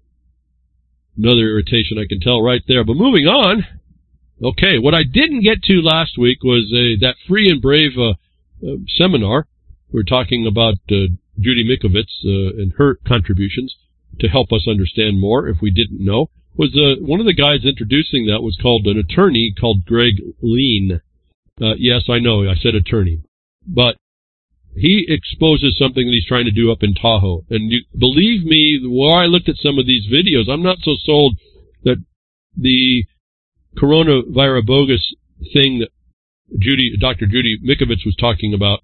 Another irritation I can tell right there. But moving on. Okay, what I didn't get to last week was a, that Free and Brave uh, uh, seminar. We were talking about uh, Judy Mikovits uh, and her contributions to help us understand more, if we didn't know. Was uh, one of the guys introducing that was called an attorney called Greg Lean. Uh, yes, I know, I said attorney. But he exposes something that he's trying to do up in Tahoe. And you, believe me, while I looked at some of these videos, I'm not so sold that the coronavirus bogus thing that Judy, Doctor Judy Mikovits was talking about,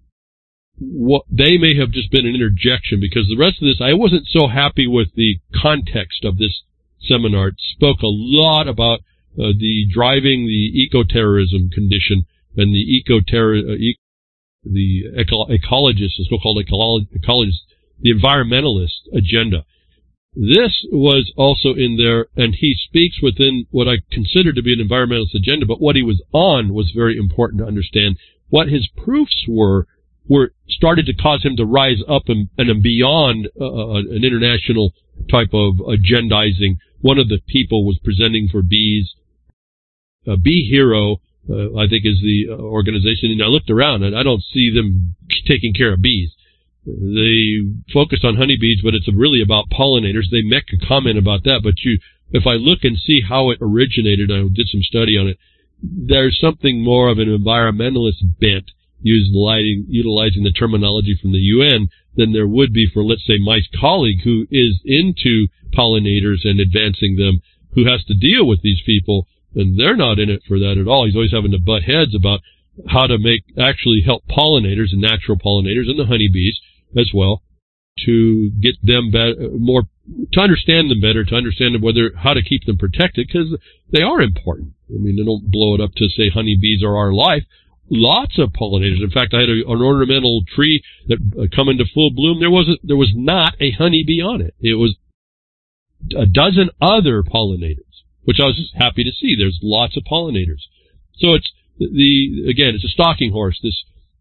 what they may have just been an interjection, because the rest of this, I wasn't so happy with the context of this seminar. It spoke a lot about uh, the driving the eco-terrorism condition and the eco-terror, uh, e- the eco- ecologists, the so-called ecolo- ecologists, the environmentalist agenda. This was also in there, and he speaks within what I consider to be an environmentalist agenda, but what he was on was very important to understand. What his proofs were, were started to cause him to rise up and, and beyond uh, an international type of agendizing. One of the people was presenting for bees. Uh, Bee Hero, uh, I think, is the organization. And I looked around, and I don't see them taking care of bees. They focus on honeybees, but it's really about pollinators. They make a comment about that, but you, if I look and see how it originated, I did some study on it, there's something more of an environmentalist bent utilizing, utilizing the terminology from the U N than there would be for, let's say, my colleague who is into pollinators and advancing them, who has to deal with these people, and they're not in it for that at all. He's always having to butt heads about how to make, actually help pollinators and natural pollinators and the honeybees as well, to get them better, more, to understand them better, to understand whether, how to keep them protected, because they are important. I mean, they don't blow it up to say honeybees are our life. Lots of pollinators. In fact, I had a, an ornamental tree that uh, come into full bloom. There wasn't, there was not a honeybee on it. It was a dozen other pollinators, which I was just happy to see. There's lots of pollinators. So it's the, again, it's a stalking horse, this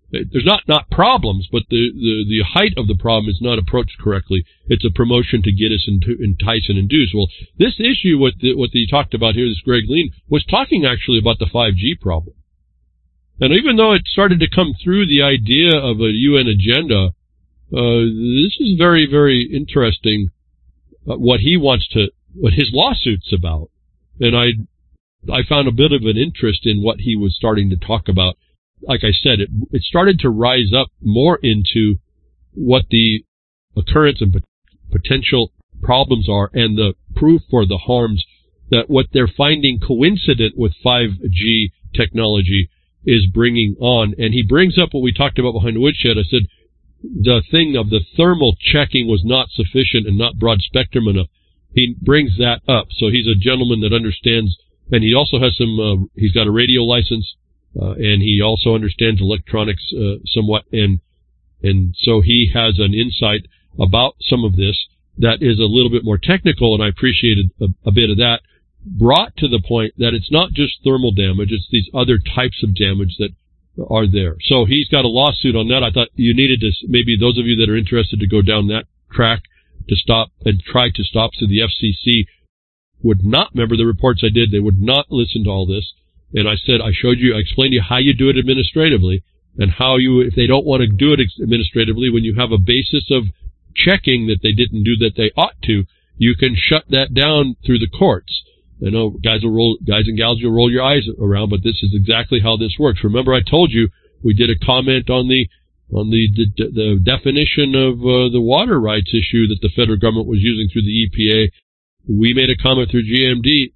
there's not, not problems, but the, the, the height of the problem is not approached correctly. It's a promotion to get us into, entice and induce. Well, this issue, what the, what he talked about here, this Greg Lean, was talking actually about the five G problem. And even though it started to come through the idea of a U N agenda, uh, this is very, very interesting, uh, what he wants to, what his lawsuit's about. And I, I found a bit of an interest in what he was starting to talk about. Like I said, it, it started to rise up more into what the occurrence and potential problems are and the proof for the harms, that what they're finding coincident with five G technology is bringing on. And he brings up what we talked about behind the woodshed. I said the thing of the thermal checking was not sufficient and not broad spectrum enough. He brings that up. So he's a gentleman that understands, and he also has some, uh, he's got a radio license. Uh, and he also understands electronics uh, somewhat, and and so he has an insight about some of this that is a little bit more technical, and I appreciated a, a bit of that, brought to the point that it's not just thermal damage, it's these other types of damage that are there. So he's got a lawsuit on that. I thought you needed to, maybe those of you that are interested, to go down that track to stop and try to stop. So the F C C would not, remember the reports I did, they would not listen to all this. And I said, I showed you, I explained to you how you do it administratively, and how you, if they don't want to do it administratively, when you have a basis of checking that they didn't do that they ought to, you can shut that down through the courts. I know guys will roll, guys and gals will roll your eyes around, but this is exactly how this works. Remember, I told you we did a comment on the on the the, the definition of uh, the water rights issue that the federal government was using through the E P A. We made a comment through G M D.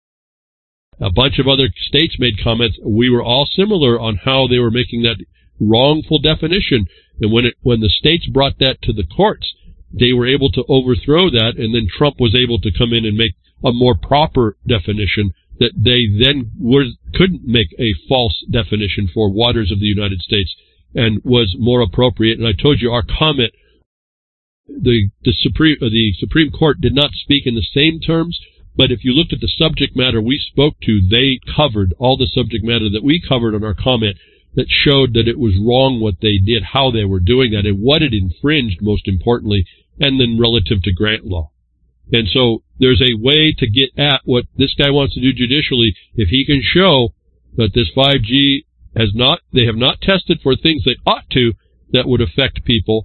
A bunch of other states made comments. We were all similar on how they were making that wrongful definition. And when it, when the states brought that to the courts, they were able to overthrow that, and then Trump was able to come in and make a more proper definition that they then were, couldn't make a false definition for waters of the United States, and was more appropriate. And I told you our comment, the, the Supreme, uh, the Supreme Court did not speak in the same terms. But if you looked at the subject matter we spoke to, they covered all the subject matter that we covered on our comment that showed that it was wrong what they did, how they were doing that, and what it infringed, most importantly, and then relative to grant law. And so there's a way to get at what this guy wants to do judicially. If he can show that this five G has not, they have not tested for things they ought to that would affect people,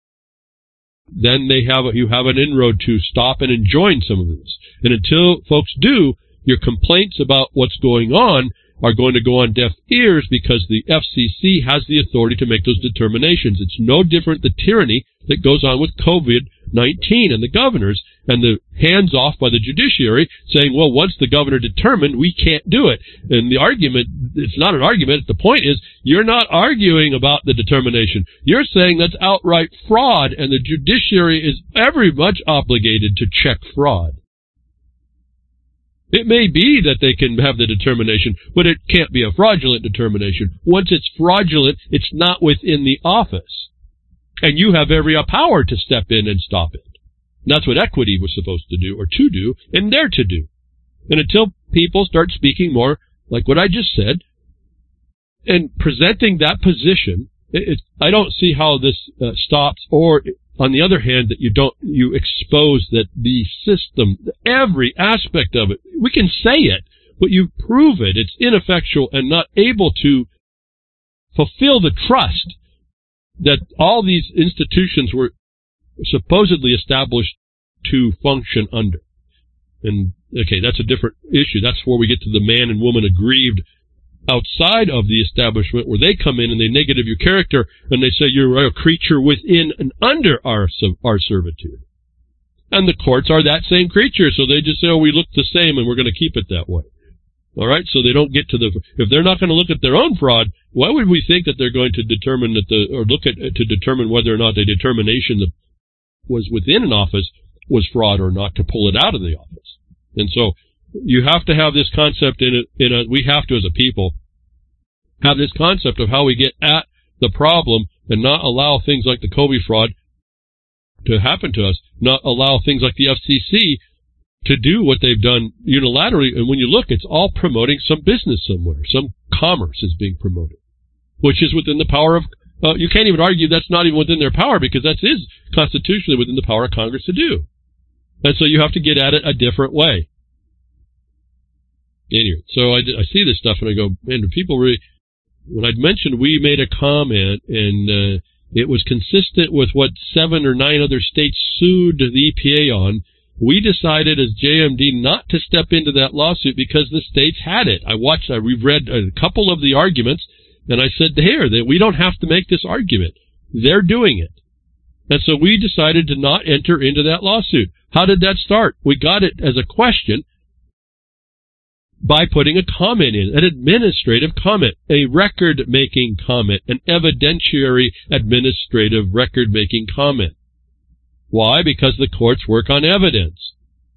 then they have a, you have an inroad to stop and enjoin some of this. And until folks do, your complaints about what's going on are going to go on deaf ears, because the F C C has the authority to make those determinations. It's no different the tyranny that goes on with COVID nineteen and the governors, and the hands off by the judiciary saying, well, once the governor determined, we can't do it. And the argument, it's not an argument. The point is, you're not arguing about the determination. You're saying that's outright fraud, and the judiciary is very much obligated to check fraud. It may be that they can have the determination, but it can't be a fraudulent determination. Once it's fraudulent, it's not within the office. And you have every power to step in and stop it. And that's what equity was supposed to do, or to do, and dare to do. And until people start speaking more like what I just said, and presenting that position, it, it, I don't see how this uh, stops, or on the other hand, that you don't, you expose that the system, every aspect of it, we can say it, but you prove it, it's ineffectual and not able to fulfill the trust that all these institutions were supposedly established to function under. And, okay, that's a different issue. That's where we get to the man and woman aggrieved outside of the establishment, where they come in and they negative your character, and they say you're a creature within and under our our servitude. And the courts are that same creature, so they just say, oh, we look the same, and we're going to keep it that way. All right, so they don't get to the, if they're not going to look at their own fraud, why would we think that they're going to determine that the, or look at, to determine whether or not the determination that was within an office was fraud or not, to pull it out of the office? And so you have to have this concept in it, in a, we have to as a people have this concept of how we get at the problem and not allow things like the COVID fraud to happen to us, not allow things like the F C C to do what they've done unilaterally. And when you look, it's all promoting some business somewhere. Some commerce is being promoted. which is within the power of, uh, you can't even argue that's not even within their power, because that is constitutionally within the power of Congress to do. And so you have to get at it a different way. Anyway, so I, I see this stuff and I go, man, do people really, when I'd mentioned we made a comment and uh, it was consistent with what seven or nine other states sued the E P A on, we decided as J M D not to step into that lawsuit because the states had it. I watched, I reread a couple of the arguments, and I said, here, that we don't have to make this argument. They're doing it. And so we decided to not enter into that lawsuit. How did that start? We got it as a question by putting a comment in, an administrative comment, a record-making comment, an evidentiary administrative record-making comment. Why? Because the courts work on evidence.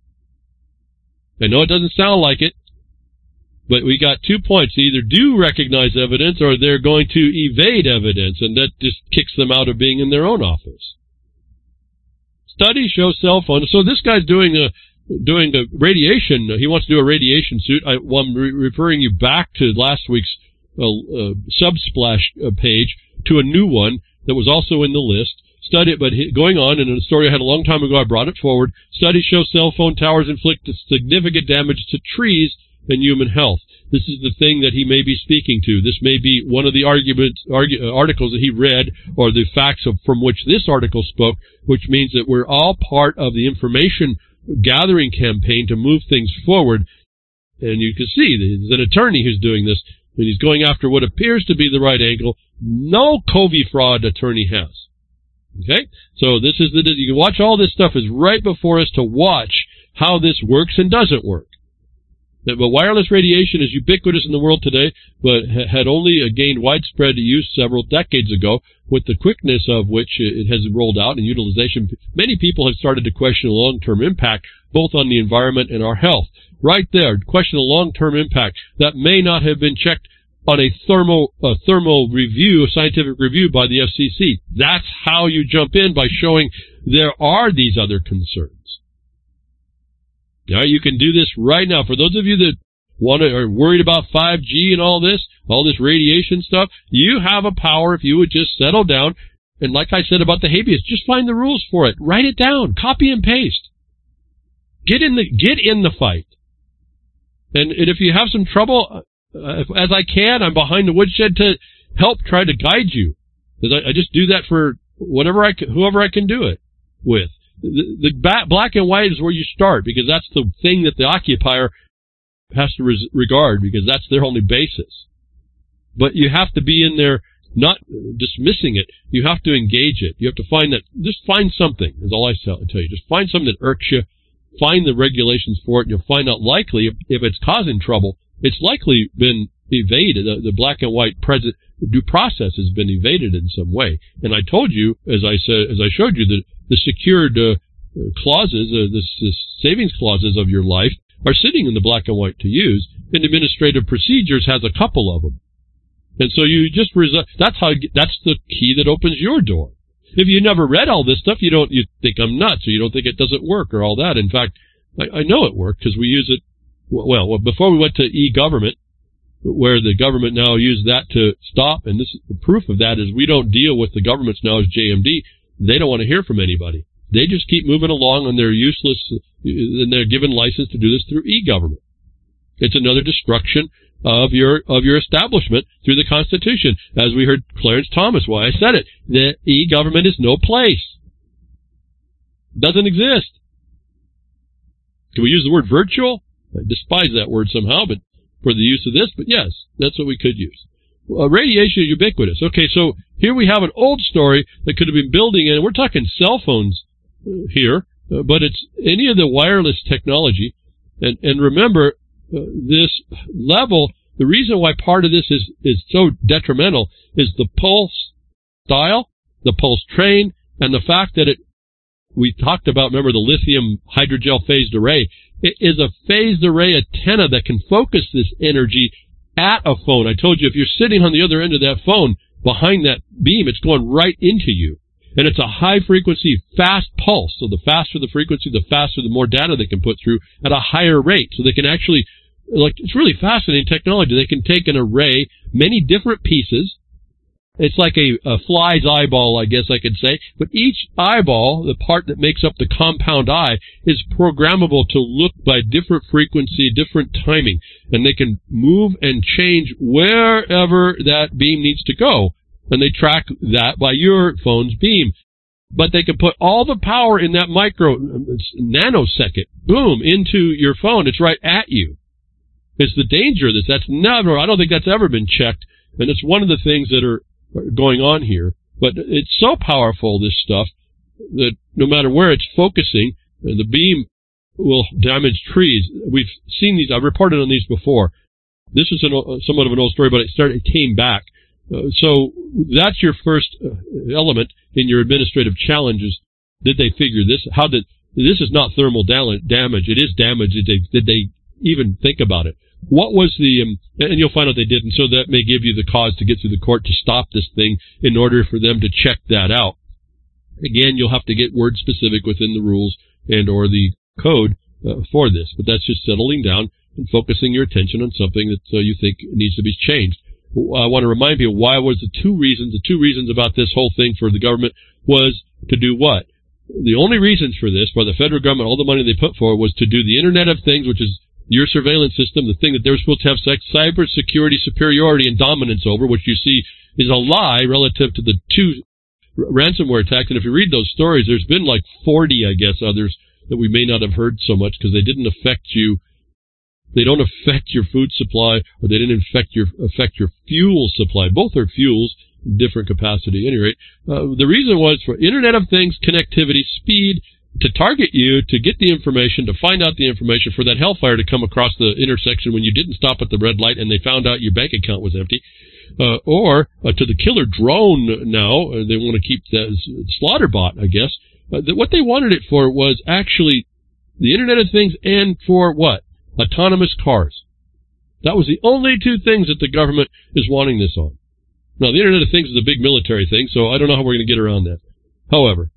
I know it doesn't sound like it, but we got two points. They either do recognize evidence or they're going to evade evidence, and that just kicks them out of being in their own office. Studies show cell phones. So this guy's doing a doing a radiation. He wants to do a radiation suit. I, well, I'm re referring you back to last week's uh, uh, Subsplash uh, page to a new one that was also in the list. Study, but going on, in a story I had a long time ago, I brought it forward. Studies show cell phone towers inflict significant damage to trees and human health. This is the thing that he may be speaking to. This may be one of the arguments, argu articles that he read, or the facts of, from which this article spoke, which means that we're all part of the information gathering campaign to move things forward. And you can see there's an attorney who's doing this, and he's going after what appears to be the right angle. No Covey fraud attorney has. Okay, so this is the, you can watch all this stuff is right before us to watch how this works and doesn't work. But wireless radiation is ubiquitous in the world today, but had only gained widespread use several decades ago, with the quickness of which it has rolled out and utilization. Many people have started to question the long-term impact, both on the environment and our health. Right there, question the long-term impact. That may not have been checked on a thermo, uh, thermal review, a scientific review by the F C C. That's how you jump in, by showing there are these other concerns. Now, you can do this right now. For those of you that want to, are worried about five G and all this, all this radiation stuff, you have a power if you would just settle down. And like I said about the habeas, just find the rules for it. Write it down. Copy and paste. Get in the, get in the fight. And, and if you have some trouble, Uh, as I can, I'm behind the woodshed to help try to guide you. Because I, I just do that for whatever I can, whoever I can do it with. The, the ba black and white is where you start, because that's the thing that the occupier has to res regard, because that's their only basis. But you have to be in there not dismissing it. You have to engage it. You have to find that, just find something, is all I tell, tell you. Just find something that irks you. Find the regulations for it, and you'll find out likely if, if it's causing trouble. It's likely been evaded. The, the black and white present due process has been evaded in some way. And I told you, as I said, as I showed you, that the secured uh, clauses, uh, the, the savings clauses of your life are sitting in the black and white to use. And administrative procedures has a couple of them. And so you just result. That's how. That's the key that opens your door. If you never read all this stuff, you don't. You think I'm nuts, or you don't think it doesn't work, or all that. In fact, I, I know it worked because we use it. Well, well, before we went to e-government, where the government now used that to stop, and this the proof of that is we don't deal with the governments now as J M D. They don't want to hear from anybody. They just keep moving along, and they're useless, and they're given license to do this through e-government. It's another destruction of your of your establishment through the Constitution. As we heard Clarence Thomas, why I said it, the e-government is no place. Doesn't exist. Can we use the word virtual? I despise that word somehow, but for the use of this, but yes, that's what we could use. Uh, radiation is ubiquitous. Okay, so here we have an old story that could have been building in, and we're talking cell phones uh, here, uh, but it's any of the wireless technology. And, and remember, uh, this level, the reason why part of this is, is so detrimental is the pulse dial, the pulse train, and the fact that it, we talked about, remember the lithium hydrogel phased array. It is a phased array antenna that can focus this energy at a phone. I told you, if you're sitting on the other end of that phone, behind that beam, it's going right into you. And it's a high-frequency, fast pulse. So the faster the frequency, the faster, the more data they can put through at a higher rate. So they can actually, like, it's really fascinating technology. They can take an array, many different pieces, It's like a, a fly's eyeball, I guess I could say. But each eyeball, the part that makes up the compound eye, is programmable to look by different frequency, different timing. And they can move and change wherever that beam needs to go. And they track that by your phone's beam. But they can put all the power in that micro, nanosecond, boom, into your phone. It's right at you. It's the danger of this. That's never, I don't think that's ever been checked. And it's one of the things that are going on here. But it's so powerful, this stuff, that no matter where it's focusing, the beam will damage trees. We've seen these. I've reported on these before. This is an, somewhat of an old story, but it started, it came back. Uh, so that's your first uh, element in your administrative challenges. Did they figure this? How did this is not thermal damage? It is damage. Did they, did they even think about it? What was the, um, and you'll find out they didn't, so that may give you the cause to get through the court to stop this thing in order for them to check that out. Again, you'll have to get word specific within the rules and or the code uh, for this, but that's just settling down and focusing your attention on something that uh, you think needs to be changed. I want to remind you why was the two reasons, the two reasons about this whole thing for the government was to do what? The only reasons for this, by the federal government, all the money they put for, was to do the Internet of Things, which is your surveillance system, the thing that they were supposed to have cyber security superiority and dominance over, which you see is a lie relative to the two ransomware attacks. And if you read those stories, there's been like forty, I guess, others that we may not have heard so much because they didn't affect you. They don't affect your food supply, or they didn't affect your affect your fuel supply. Both are fuels, different capacity. At any rate, uh, the reason was for Internet of Things, connectivity, speed, to target you, to get the information, to find out the information, for that hellfire to come across the intersection when you didn't stop at the red light and they found out your bank account was empty, uh, or uh, to the killer drone now. Uh, they want to keep that slaughter bot, I guess. Uh, th- what they wanted it for was actually the Internet of Things and for what? Autonomous cars. That was the only two things that the government is wanting this on. Now, the Internet of Things is a big military thing, so I don't know how we're going to get around that. However,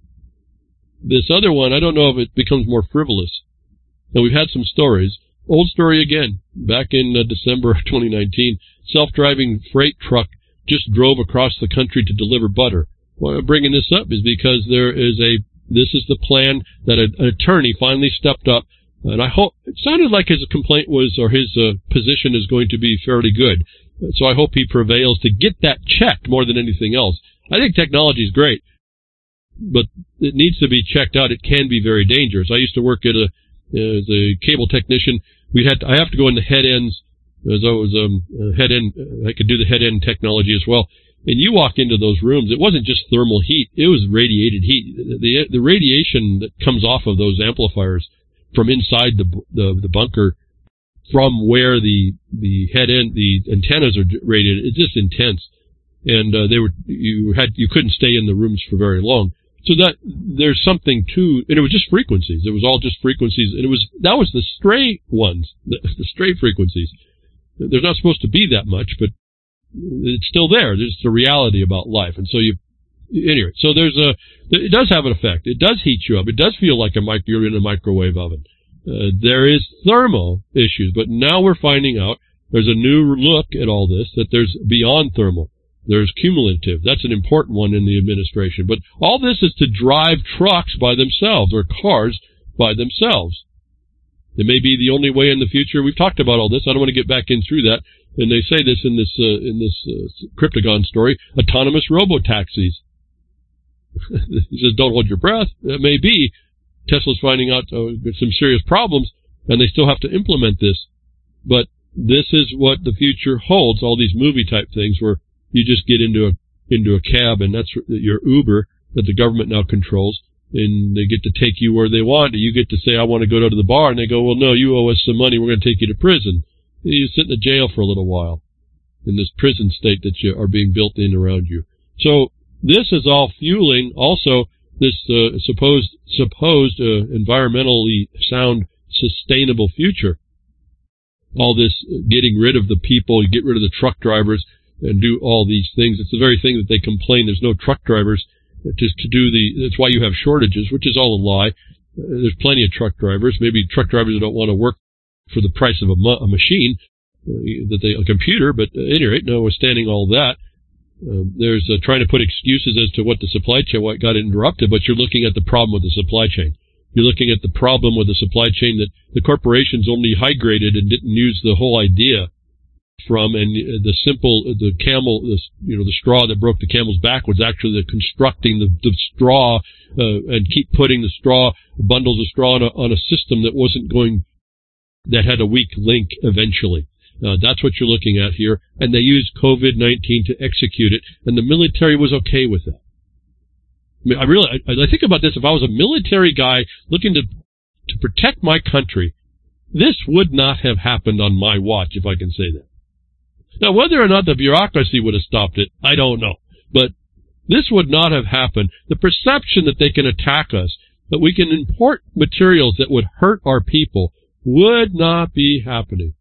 this other one, I don't know if it becomes more frivolous. And we've had some stories. Old story again. Back in uh, December of twenty nineteen, self-driving freight truck just drove across the country to deliver butter. Why I'm bringing this up is because there is a, this is the plan that a, an attorney finally stepped up. And I hope, it sounded like his complaint was, or his uh, position is going to be fairly good. So I hope he prevails to get that checked more than anything else. I think technology is great, but it needs to be checked out. It can be very dangerous. I used to work at a, as a cable technician. We had, to, I have to go into head ends, as I was, um, head end, I could do the head end technology as well. And you walk into those rooms, it wasn't just thermal heat, it was radiated heat. The, the radiation that comes off of those amplifiers from inside the, the, the bunker, from where the, the head end, the antennas are radiated, it's just intense. And, uh, they were, you had, you couldn't stay in the rooms for very long. So that, there's something to, and it was just frequencies. It was all just frequencies. And it was, that was the stray ones, the, the stray frequencies. There's not supposed to be that much, but it's still there. There's the reality about life. And so you, anyway, so there's a, it does have an effect. It does heat you up. It does feel like a mic, you're in a microwave oven. Uh, there is thermal issues, but now we're finding out there's a new look at all this, that there's beyond thermal. There's cumulative. That's an important one in the administration. But all this is to drive trucks by themselves or cars by themselves. It may be the only way in the future. We've talked about all this. I don't want to get back in through that. And they say this in this uh, in this uh, Cryptagon story: autonomous robo-taxis. He says, "Don't hold your breath." It may be. Tesla's finding out uh, some serious problems, and they still have to implement this. But this is what the future holds. All these movie-type things where you just get into a into a cab, and that's your Uber that the government now controls, and they get to take you where they want. You get to say, "I want to go to the bar," and they go, "Well, no, you owe us some money. We're going to take you to prison." And you sit in the jail for a little while in this prison state that you are being built in around you. So this is all fueling also this uh, supposed supposed uh, environmentally sound, sustainable future. All this uh, getting rid of the people, get rid of the truck drivers, and do all these things. It's the very thing that they complain there's no truck drivers to, to do the, that's why you have shortages, which is all a lie. Uh, there's plenty of truck drivers, maybe truck drivers that don't want to work for the price of a, a machine, uh, that they, a computer, but at any rate, notwithstanding all that, Uh, there's uh, trying to put excuses as to what the supply chain, what got interrupted, but you're looking at the problem with the supply chain. You're looking at the problem with the supply chain that the corporations only high-graded and didn't use the whole idea from, and the simple, the camel, the, you know, the straw that broke the camel's back was actually the constructing the, the straw uh, and keep putting the straw, bundles of straw on a, on a system that wasn't going, that had a weak link eventually. Uh, that's what you're looking at here. And they used COVID nineteen to execute it, and the military was okay with that. I mean, I really, I, I think about this. If I was a military guy looking to to protect my country, this would not have happened on my watch, if I can say that. Now, whether or not the bureaucracy would have stopped it, I don't know. But this would not have happened. The perception that they can attack us, that we can import materials that would hurt our people, would not be happening.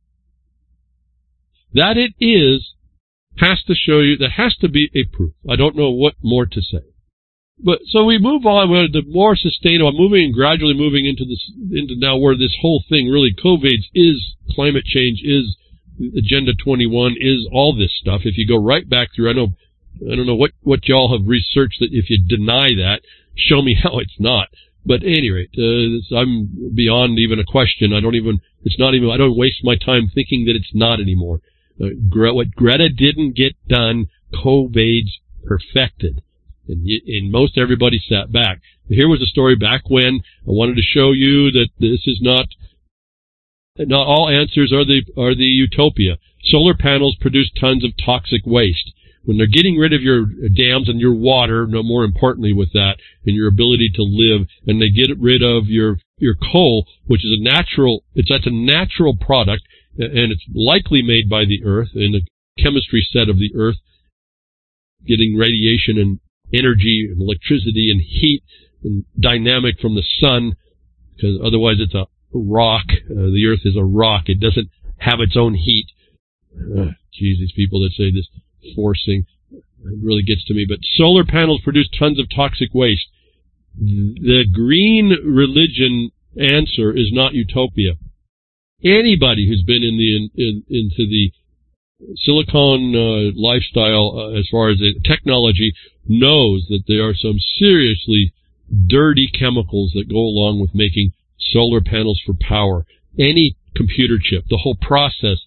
That it is has to show you, there has to be a proof. I don't know what more to say. But so we move on with the more sustainable, moving gradually moving into this, into now where this whole thing really, COVID is climate change, is Agenda twenty-one, is all this stuff. If you go right back through, I know, I don't know what, what y'all have researched that if you deny that, show me how it's not. But at any rate, uh, I'm beyond even a question. I don't even, it's not even, I don't waste my time thinking that it's not anymore. Uh, Gre- what Greta didn't get done, COVID's perfected. And, y- and most everybody sat back. Here was a story back when I wanted to show you that this is not, not all answers are the, are the utopia. Solar panels produce tons of toxic waste. When they're getting rid of your dams and your water, no more importantly with that, and your ability to live, and they get rid of your, your coal, which is a natural, it's, that's a natural product, and it's likely made by the earth, in the chemistry set of the earth, getting radiation and energy and electricity and heat and dynamic from the sun, because otherwise it's a rock. Uh, the earth is a rock. It doesn't have its own heat. Uh, geez, these people that say this forcing, it really gets to me. But solar panels produce tons of toxic waste. The green religion answer is not utopia. Anybody who's been in the in, in, into the silicon uh, lifestyle uh, as far as the technology knows that there are some seriously dirty chemicals that go along with making solar panels for power. Any computer chip, the whole process,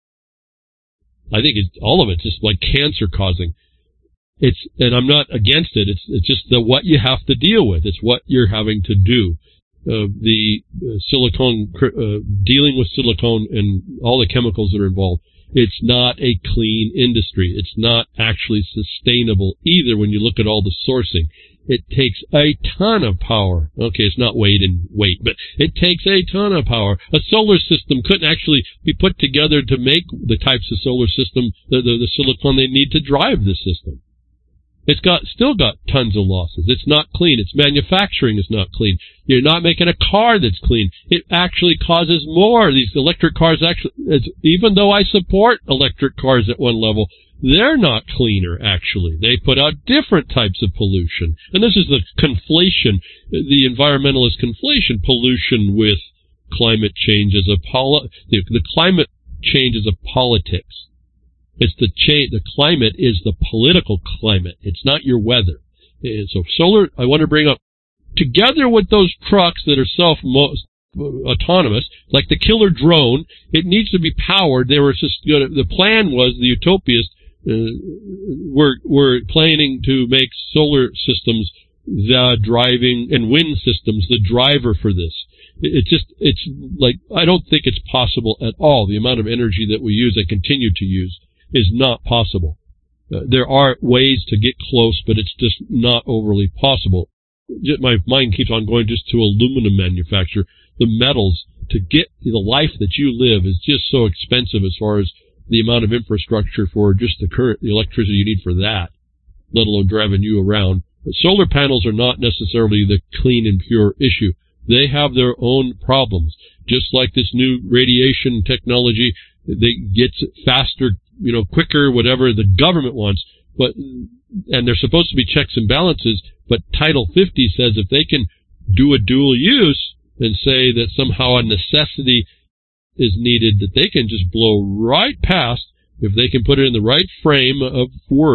I think it's, all of it's just like cancer causing. It's, and I'm not against it. It's, it's just the, what you have to deal with. It's what you're having to do. Uh, the uh, silicone, uh, dealing with silicone and all the chemicals that are involved. It's not a clean industry. It's not actually sustainable either when you look at all the sourcing. It takes a ton of power. Okay, it's not weight and weight, but it takes a ton of power. A solar system couldn't actually be put together to make the types of solar system, the, the, the silicon they need to drive the system. It's got, still got tons of losses. It's not clean. Its manufacturing is not clean. You're not making a car that's clean. It actually causes more. These electric cars actually, even though I support electric cars at one level, they're not cleaner, actually. They put out different types of pollution. And this is the conflation, the environmentalist conflation, pollution with climate change as a poli- the, the climate change is a politics. It's the cha- the climate is the political climate. It's not your weather. And so solar, I want to bring up, together with those trucks that are self-autonomous, like the killer drone, it needs to be powered. They were just, you know, the plan was, the utopists uh, were, were planning to make solar systems the driving, and wind systems the driver for this. It's just, it's like, I don't think it's possible at all. The amount of energy that we use and continue to use is not possible. Uh, there are ways to get close, but it's just not overly possible. My mind keeps on going just to aluminum manufacture. The metals, to get the life that you live is just so expensive as far as the amount of infrastructure for just the current, the electricity you need for that, let alone driving you around. But solar panels are not necessarily the clean and pure issue. They have their own problems. Just like this new radiation technology, they gets faster, you know, quicker, whatever the government wants, but, and there's supposed to be checks and balances, but Title fifty says if they can do a dual use and say that somehow a necessity is needed, that they can just blow right past, if they can put it in the right frame of words,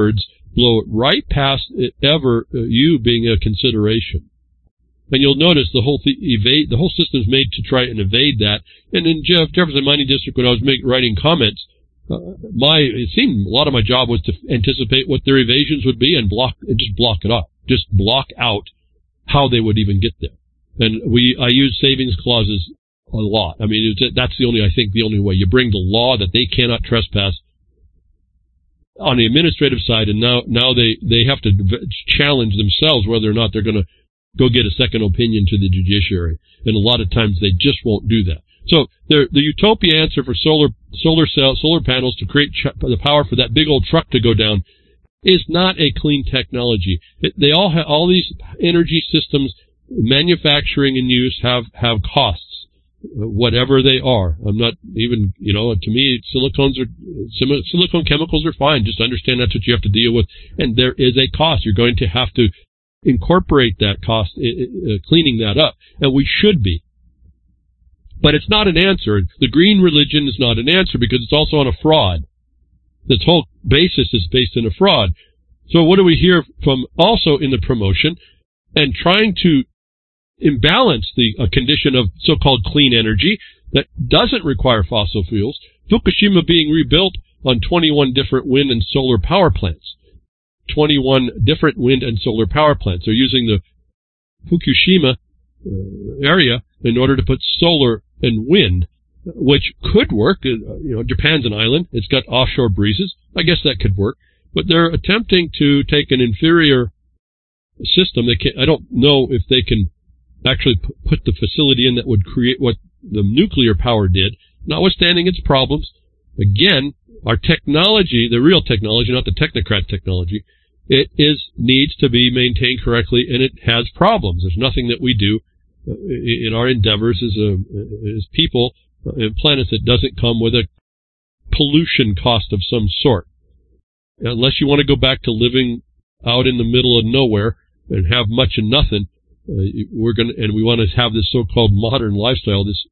blow it right past it ever uh, you being a consideration. And you'll notice the whole th- evade the whole system is made to try and evade that. And in Jeff Jefferson Mining District, when I was make, writing comments, uh, my it seemed a lot of my job was to anticipate what their evasions would be and block and just block it up, just block out how they would even get there. And we I use savings clauses a lot. I mean, it's, that's the only I think the only way you bring the law that they cannot trespass on the administrative side, and now now they they have to challenge themselves whether or not they're going to go get a second opinion to the judiciary, and a lot of times they just won't do that. So the the utopia answer for solar solar cell solar panels to create ch- the power for that big old truck to go down is not a clean technology. It, they all have all these energy systems, manufacturing and use have have costs, whatever they are. I'm not even you know to me silicones are silicone chemicals are fine. Just understand that's what you have to deal with, and there is a cost. You're going to have to incorporate that cost, uh, cleaning that up, and we should be. But it's not an answer. The green religion is not an answer because it's also on a fraud. This whole basis is based on a fraud. So what do we hear from also in the promotion and trying to imbalance the uh, condition of so-called clean energy that doesn't require fossil fuels? Fukushima being rebuilt on twenty-one different wind and solar power plants. twenty-one different wind and solar power plants. They're using the Fukushima uh, area in order to put solar and wind, which could work. Uh, you know, Japan's an island. It's got offshore breezes. I guess that could work. But they're attempting to take an inferior system. They can I don't know if they can actually p- put the facility in that would create what the nuclear power did, notwithstanding its problems. Again, our technology, the real technology, not the technocrat technology, it is needs to be maintained correctly, and it has problems. There's nothing that we do uh, in our endeavors as, a, as people uh, and planets that doesn't come with a pollution cost of some sort. Unless you want to go back to living out in the middle of nowhere and have much and nothing, uh, we're going to, and we want to have this so-called modern lifestyle, this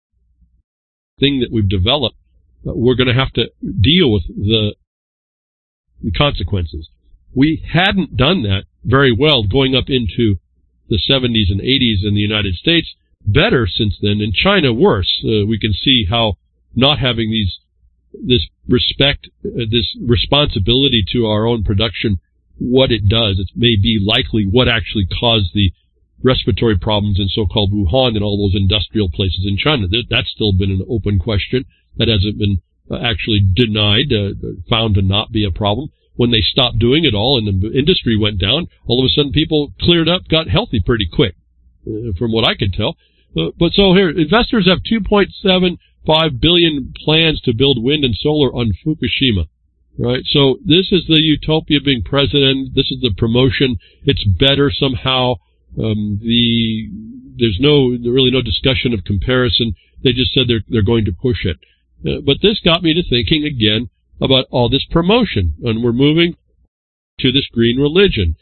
thing that we've developed. We're going to have to deal with the, the consequences. We hadn't done that very well going up into the seventies and eighties in the United States. Better since then. In China, worse. Uh, we can see how not having these this respect, uh, this responsibility to our own production, what it does. It may be likely what actually caused the respiratory problems in so-called Wuhan and all those industrial places in China. That's still been an open question. That hasn't been uh, actually denied, uh, found to not be a problem. When they stopped doing it all and the industry went down, all of a sudden people cleared up, got healthy pretty quick, uh, from what I could tell. Uh, but so here, investors have two point seven five billion plans to build wind and solar on Fukushima. Right? So this is the utopia being president. This is the promotion. It's better somehow. Um, the there's no really no discussion of comparison. They just said they're they're going to push it. Uh, but this got me to thinking again about all this promotion, and we're moving to this green religion.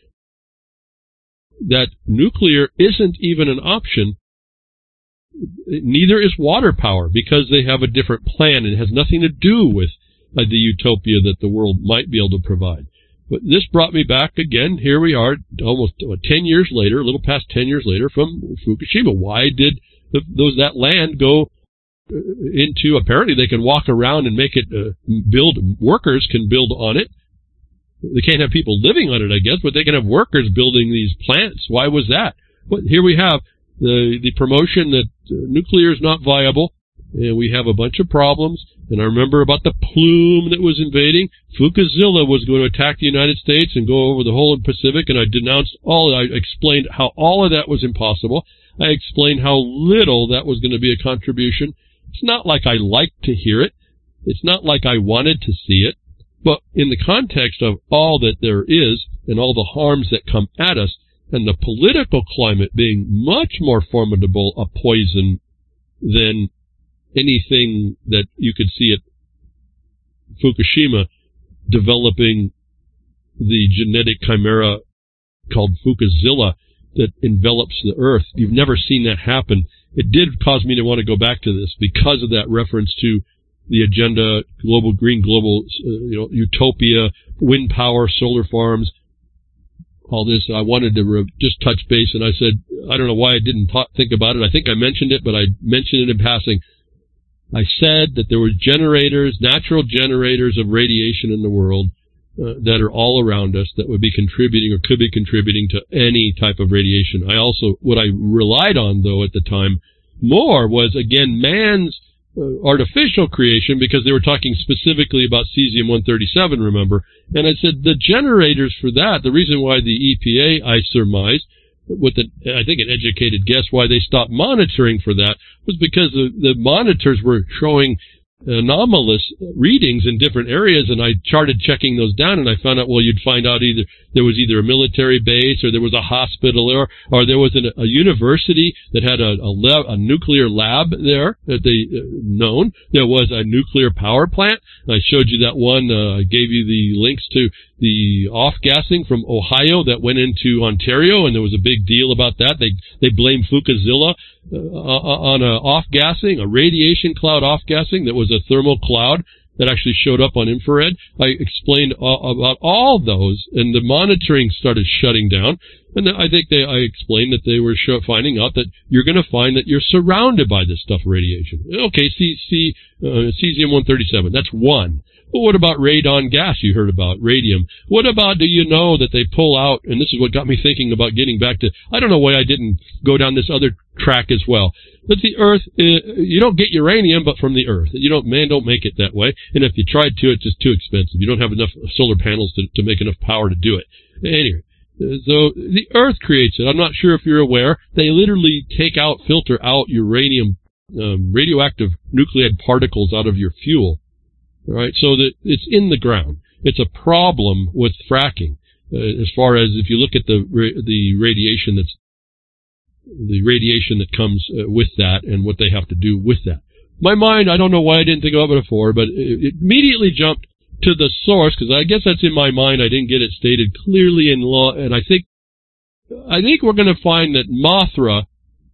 That nuclear isn't even an option. Neither is water power, because they have a different plan. It has nothing to do with uh, the utopia that the world might be able to provide. But this brought me back again. Here we are, almost what, ten years later, a little past ten years later, from Fukushima. Why did the, those that land go into? Apparently, they can walk around and make it uh, build. Workers can build on it. They can't have people living on it, I guess, but they can have workers building these plants. Why was that? Well, here we have the the promotion that uh, nuclear is not viable, and we have a bunch of problems. And I remember about the plume that was invading. Fukushima was going to attack the United States and go over the whole Pacific, and I denounced all. I explained how all of that was impossible. I explained how little that was going to be a contribution. It's not like I liked to hear it. It's not like I wanted to see it. But in the context of all that there is and all the harms that come at us, and the political climate being much more formidable a poison than anything that you could see at Fukushima, developing the genetic chimera called Fukushima that envelops the earth. You've never seen that happen. It did cause me to want to go back to this because of that reference to the agenda, global green, global, uh, you know, utopia, wind power, solar farms, all this. I wanted to re- just touch base, and I said, I don't know why I didn't talk, think about it. I think I mentioned it, but I mentioned it in passing. I said that there were generators, natural generators of radiation in the world uh, that are all around us that would be contributing or could be contributing to any type of radiation. I also, what I relied on, though, at the time more was, again, man's uh, artificial creation, because they were talking specifically about cesium one thirty-seven, remember? And I said the generators for that, the reason why the E P A, I surmised, with the, I think an educated guess why they stopped monitoring for that, was because the, the monitors were showing anomalous readings in different areas, and I started checking those down, and I found out, well, you'd find out either there was either a military base, or there was a hospital, or, or there was an, a university that had a, a, lab, a nuclear lab there that they uh, known. There was a nuclear power plant. I showed you that one. Uh, I gave you the links to the off-gassing from Ohio that went into Ontario, and there was a big deal about that. They they blamed Fukushima uh, on a off-gassing, a radiation cloud off-gassing that was a thermal cloud that actually showed up on infrared. I explained all, about all those, and the monitoring started shutting down. And I think they, I explained that they were show, finding out that you're going to find that you're surrounded by this stuff, radiation. Okay, C, C, uh, cesium one thirty-seven, that's one. But what about radon gas you heard about, radium? What about, do you know that they pull out, and this is what got me thinking about getting back to, I don't know why I didn't go down this other track as well, that the Earth, uh, you don't get uranium but from the Earth. You don't, man don't make it that way, and if you tried to, it's just too expensive. You don't have enough solar panels to, to make enough power to do it. Anyway, so the Earth creates it. I'm not sure if you're aware. They literally take out, filter out uranium, um, radioactive nuclide particles out of your fuel. All right, so that it's in the ground. It's a problem with fracking, uh, as far as if you look at the ra- the radiation that's the radiation that comes uh, with that and what they have to do with that. My mind, I don't know why I didn't think of it before, but it, it immediately jumped to the source, because I guess that's in my mind. I didn't get it stated clearly in law, and I think I think we're going to find that Mothra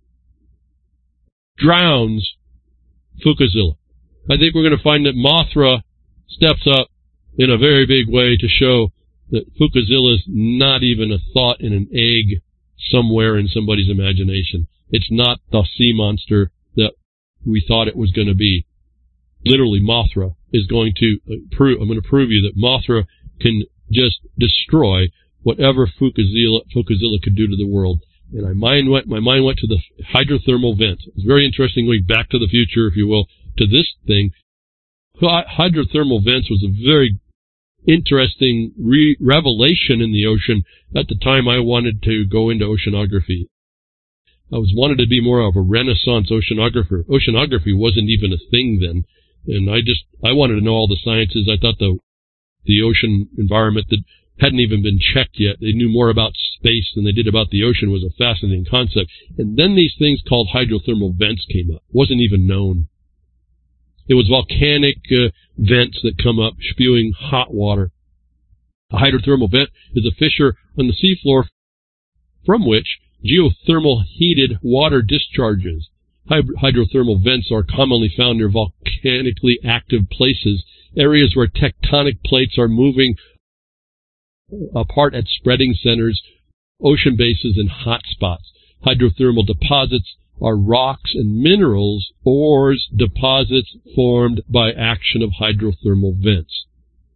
drowns Fukushima. I think we're going to find that Mothra steps up in a very big way to show that Fukushima is not even a thought in an egg somewhere in somebody's imagination. It's not the sea monster that we thought it was going to be. Literally, Mothra is going to prove, I'm going to prove you that Mothra can just destroy whatever Fukushima, Fukushima could do to the world. And my mind went, my mind went to the hydrothermal vent. It's very interesting going back to the future, if you will, to this thing. Hydrothermal vents was a very interesting re- revelation in the ocean. At the time, I wanted to go into oceanography. I was wanted to be more of a Renaissance oceanographer. Oceanography wasn't even a thing then, and I just I wanted to know all the sciences. I thought the the ocean environment that hadn't even been checked yet, they knew more about space than they did about the ocean, was a fascinating concept. And then these things called hydrothermal vents came up. Wasn't even known. It was volcanic uh, vents that come up spewing hot water. A hydrothermal vent is a fissure on the seafloor from which geothermal heated water discharges. Hydrothermal vents are commonly found near volcanically active places, areas where tectonic plates are moving apart at spreading centers, ocean bases, and hot spots. Hydrothermal deposits are rocks and minerals, ores, deposits formed by action of hydrothermal vents.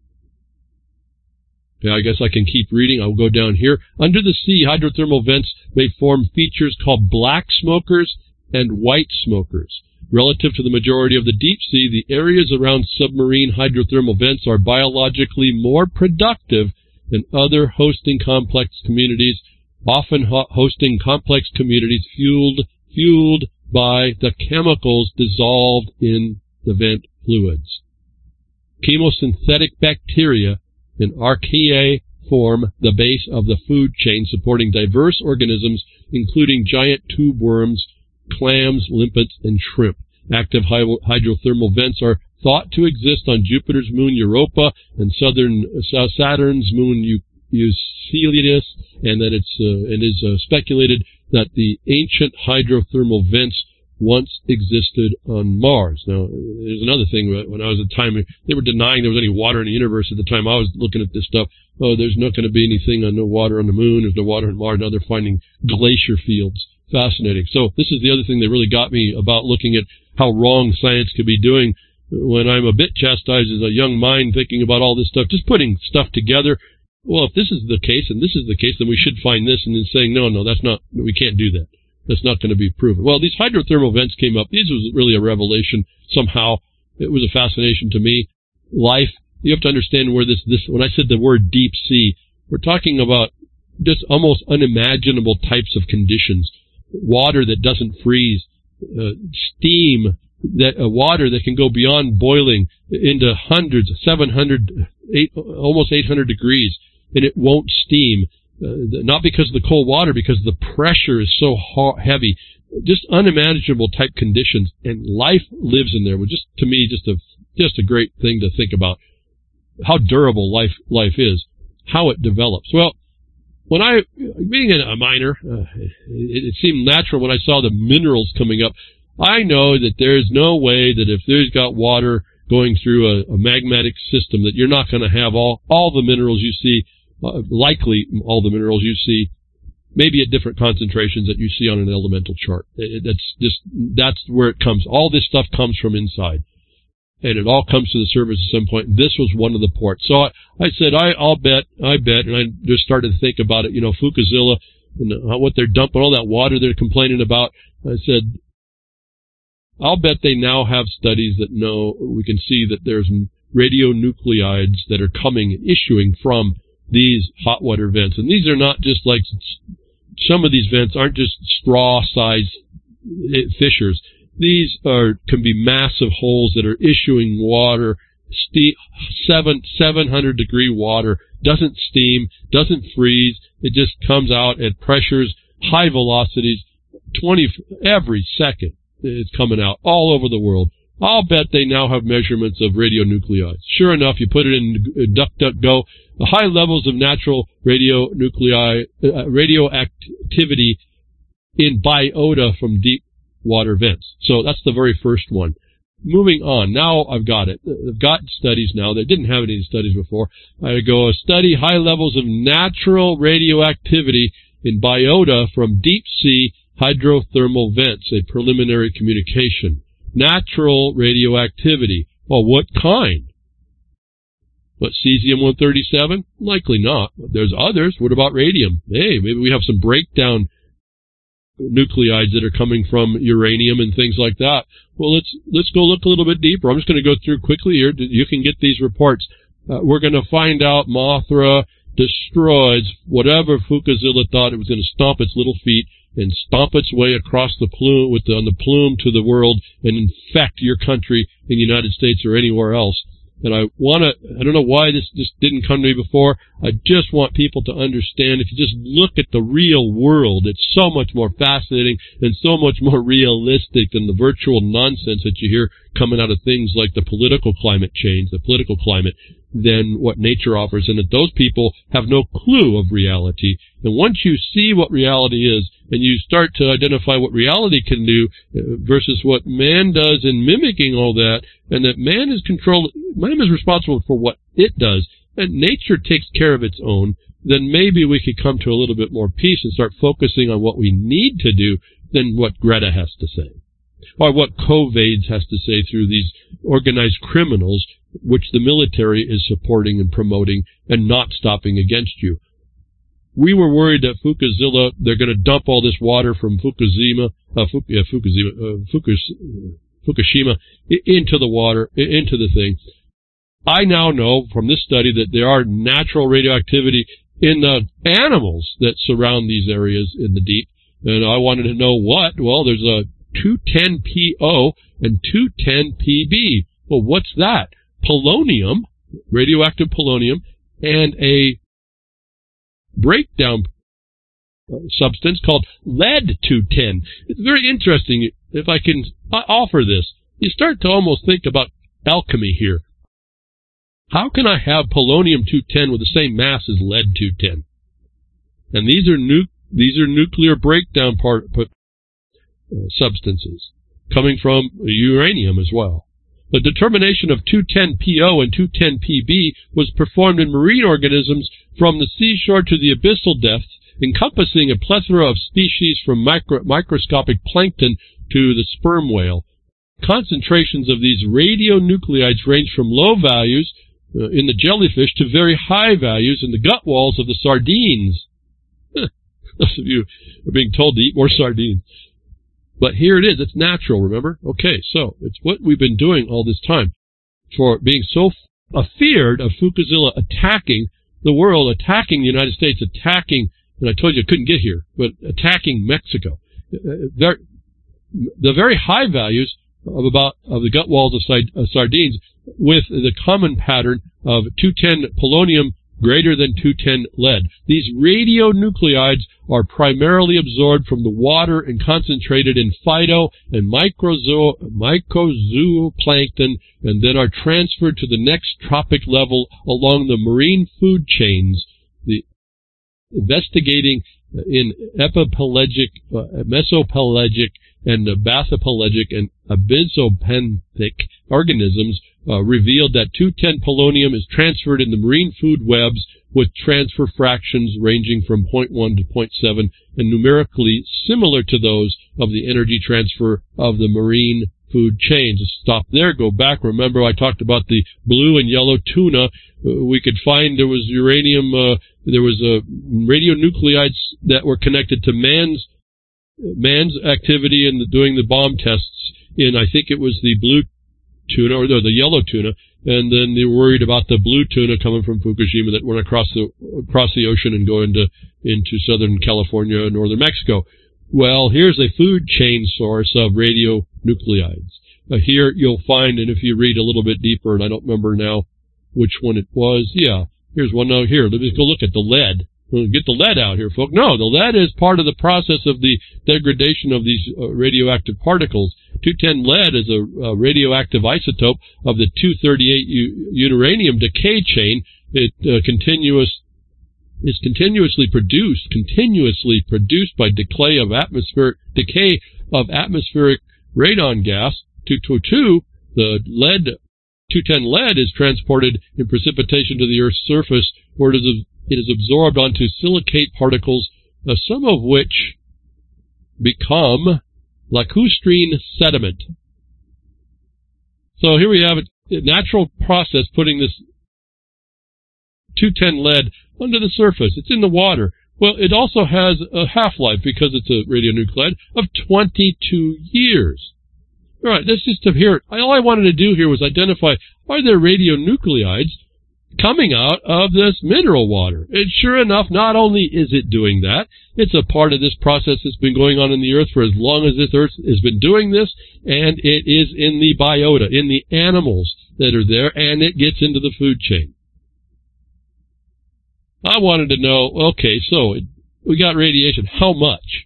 Okay, I guess I can keep reading. I'll go down here. Under the sea, hydrothermal vents may form features called black smokers and white smokers. Relative to the majority of the deep sea, the areas around submarine hydrothermal vents are biologically more productive than other hosting complex communities, often ho- hosting complex communities fueled fueled by the chemicals dissolved in the vent fluids. Chemosynthetic bacteria and archaea form the base of the food chain, supporting diverse organisms, including giant tube worms, clams, limpets, and shrimp. Active hydrothermal vents are thought to exist on Jupiter's moon Europa and southern uh, Saturn's moon Eucelius, and that it's uh, it is uh, speculated that the ancient hydrothermal vents once existed on Mars. Now, there's another thing. When I was at the time, they were denying there was any water in the universe at the time I was looking at this stuff. Oh, there's not going to be anything on no water on the moon. There's no water on Mars. Now they're finding glacier fields. Fascinating. So this is the other thing that really got me about looking at how wrong science could be doing when I'm a bit chastised as a young mind thinking about all this stuff, just putting stuff together. Well, if this is the case and this is the case, then we should find this, and then saying, no, no, that's not, we can't do that. That's not going to be proven. Well, these hydrothermal vents came up. These was really a revelation somehow. It was a fascination to me. Life, you have to understand where this, this, when I said the word deep sea, we're talking about just almost unimaginable types of conditions. Water that doesn't freeze, uh, steam, that uh, water that can go beyond boiling into hundreds, seven hundred, eight, almost eight hundred degrees, and it won't steam. Uh, not because of the cold water, because the pressure is so ha- heavy. Just unimaginable type conditions, and life lives in there. Well, just to me, just a just a great thing to think about. How durable life life is, how it develops. Well, when I, being a miner, uh, it, it seemed natural when I saw the minerals coming up. I know that there's no way that if there's got water going through a, a magmatic system that you're not going to have all all the minerals you see. Uh, likely all the minerals you see, maybe at different concentrations that you see on an elemental chart. It, that's just, that's where it comes. All this stuff comes from inside. And it all comes to the surface at some point. This was one of the ports. So I, I said, I, I'll bet, I bet, and I just started to think about it, you know, Fukushima, and what they're dumping, all that water they're complaining about. I said, I'll bet they now have studies that know, we can see that there's radionuclides that are coming, issuing from these hot water vents. And these are not just like, some of these vents aren't just straw-sized fissures. These are, can be massive holes that are issuing water, ste- seven, seven hundred degree water, doesn't steam, doesn't freeze. It just comes out at pressures, high velocities, twenty, every second it's coming out all over the world. I'll bet they now have measurements of radionuclides. Sure enough, you put it in DuckDuckGo, the high levels of natural radionuclei, uh, radioactivity in biota from deep water vents. So that's the very first one. Moving on. Now I've got it. I've got studies now. They didn't have any studies before. I go study high levels of natural radioactivity in biota from deep sea hydrothermal vents, a preliminary communication. Natural radioactivity. Well, what kind? What, cesium one thirty-seven? Likely not. There's others. What about radium? Hey, maybe we have some breakdown nuclides that are coming from uranium and things like that. Well, let's let's go look a little bit deeper. I'm just going to go through quickly here. You can get these reports. Uh, we're going to find out Mothra destroys whatever Fukushima thought it was going to stomp its little feet and stomp its way across the plume with the, on the plume to the world and infect your country in the United States or anywhere else. And I want to, I don't know why this just didn't come to me before. I just want people to understand, if you just look at the real world, it's so much more fascinating and so much more realistic than the virtual nonsense that you hear coming out of things like the political climate change, the political climate, than what nature offers. And that those people have no clue of reality. And once you see what reality is, and you start to identify what reality can do uh, versus what man does in mimicking all that, and that man is controlled, man is responsible for what it does, and nature takes care of its own, then maybe we could come to a little bit more peace and start focusing on what we need to do than what Greta has to say, or what COVIDs has to say through these organized criminals, which the military is supporting and promoting and not stopping against you. We were worried that Fukushima, they're going to dump all this water from Fukushima, uh, Fuku, yeah, Fukushima, uh, Fukus, Fukushima into the water, into the thing. I now know from this study that there are natural radioactivity in the animals that surround these areas in the deep. And I wanted to know what. Well, there's a two ten P O and two ten P B. Well, what's that? Polonium, radioactive polonium, and a breakdown substance called lead two ten. It's very interesting. If I can offer this, you start to almost think about alchemy here. How can I have polonium two ten with the same mass as lead two ten? And these are nu- these are nuclear breakdown part uh, substances. coming from uranium as well. The determination of two ten P O and two ten P B was performed in marine organisms from the seashore to the abyssal depths, encompassing a plethora of species from micro microscopic plankton to the sperm whale. Concentrations of these radionuclides range from low values uh, in the jellyfish to very high values in the gut walls of the sardines. Those of you are being told to eat more sardines. But here it is. It's natural, remember? Okay, so it's what we've been doing all this time. For being so afeared of Fukushima attacking the world, attacking the United States, attacking, and I told you I couldn't get here, but attacking Mexico. Uh, the very high values of about of the gut walls of uh, sardines with the common pattern of two ten polonium greater than two ten lead. These radionuclides are primarily absorbed from the water and concentrated in phyto and microzo microzooplankton, and then are transferred to the next tropic level along the marine food chains. The investigating in epipelagic, uh, mesopelagic, and uh, bathopelagic and abyssopenthic organisms uh, revealed that two ten polonium is transferred in the marine food webs with transfer fractions ranging from zero point one to zero point seven and numerically similar to those of the energy transfer of the marine food chains. Stop there, go back. Remember I talked about the blue and yellow tuna. Uh, we could find there was uranium, uh, there was uh, radionuclides that were connected to man's man's activity in the, doing the bomb tests in, I think it was the blue tuna, or no, the yellow tuna, and then they were worried about the blue tuna coming from Fukushima that went across the across the ocean and go into, into southern California and northern Mexico. Well, here's a food chain source of radionuclides. Uh, here you'll find, and if you read a little bit deeper, and I don't remember now which one it was, yeah, here's one now here. Let's go look at the lead. We'll get the lead out here, folks. No, the lead is part of the process of the degradation of these uh, radioactive particles. two ten lead is a, a radioactive isotope of the two thirty-eight uranium decay chain. It uh, continuous is continuously produced, continuously produced by decay of atmospheric decay of atmospheric radon gas. two twenty-two, the lead, two ten lead is transported in precipitation to the Earth's surface, where it is It is absorbed onto silicate particles, uh, some of which become lacustrine sediment. So here we have a natural process putting this two ten lead under the surface. It's in the water. Well, it also has a half-life, because it's a radionuclide, of twenty-two years. All right, that's just to hear it. All I wanted to do here was identify, are there radionuclides coming out of this mineral water? And sure enough, not only is it doing that, it's a part of this process that's been going on in the Earth for as long as this Earth has been doing this, and it is in the biota, in the animals that are there, and it gets into the food chain. I wanted to know, okay, so it, we got radiation. How much?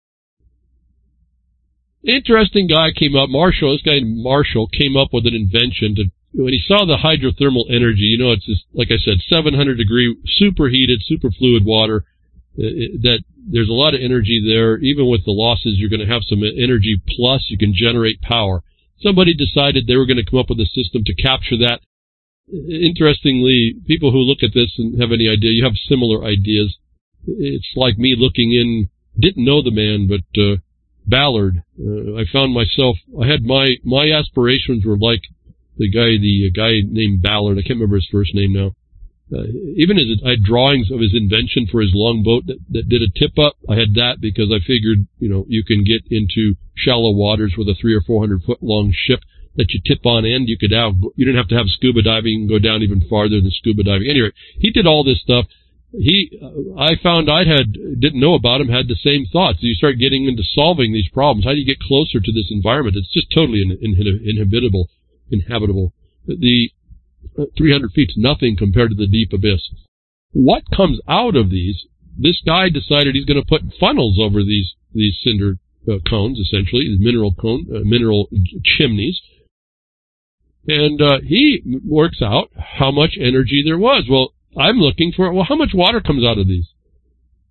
Interesting guy came up, Marshall, this guy Marshall came up with an invention to, when he saw the hydrothermal energy, you know, it's just, like I said, seven hundred degree, superheated, superfluid water, uh, that there's a lot of energy there. Even with the losses, you're going to have some energy, plus you can generate power. Somebody decided they were going to come up with a system to capture that. Interestingly, people who look at this and have any idea, you have similar ideas. It's like me looking in, didn't know the man, but uh, Ballard. Uh, I found myself, I had my, my aspirations were like the guy, the guy named Ballard. I can't remember his first name now. Uh, even his, I had drawings of his invention for his longboat that, that did a tip up. I had that because I figured, you know, you can get into shallow waters with a three or four hundred foot long ship that you tip on end. You could have, you didn't have to have scuba diving and go down even farther than scuba diving. Anyway, he did all this stuff. He, uh, I found I had, didn't know about him, had the same thoughts. You start getting into solving these problems. How do you get closer to this environment? It's just totally in, in, inhabitable, inhabitable. The uh, three hundred feet's nothing compared to the deep abyss. What comes out of these? This guy decided he's going to put funnels over these, these cinder uh, cones, essentially, these mineral cone, uh, mineral chimneys. And uh, he works out how much energy there was. Well, I'm looking for, well, how much water comes out of these?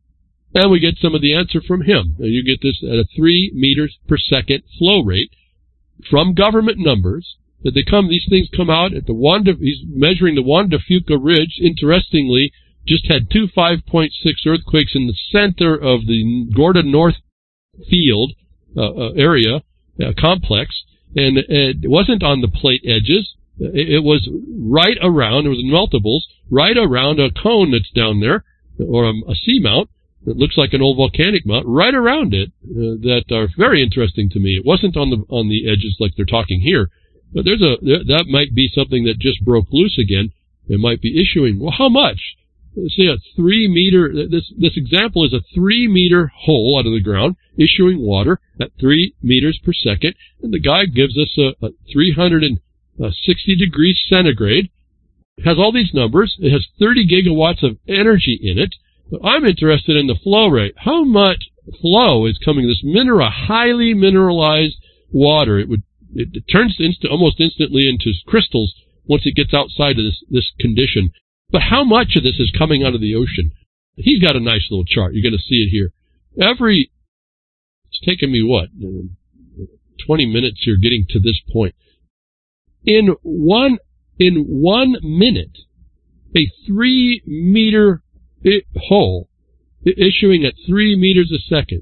And we get some of the answer from him. And you get this at a three meters per second flow rate. from government numbers, that they come, these things come out at the Juan de, he's measuring the Juan de Fuca Ridge. Interestingly, just had two five point six earthquakes in the center of the Gorda North field uh, uh, area, uh, complex, and it wasn't on the plate edges. It, it was right around, it was in multiples, right around a cone that's down there, or a, a seamount that looks like an old volcanic mount, right around it, uh, that are very interesting to me. It wasn't on the on the edges like they're talking here. But there's a there, that might be something that just broke loose again. It might be issuing. Well, how much? Let's say a three meter. This this example is a three meter hole out of the ground, issuing water at three meters per second, and the guy gives us a, a three hundred sixty degrees centigrade. It has all these numbers. It has thirty gigawatts of energy in it. But I'm interested in the flow rate. How much flow is coming? This mineral, highly mineralized water. It would. It, it turns inst- almost instantly into crystals once it gets outside of this, this condition. But how much of this is coming out of the ocean? He's got a nice little chart. You're going to see it here. Every, it's taken me, what, twenty minutes here getting to this point. In one, in one minute, a three meter it, hole issuing at three meters a second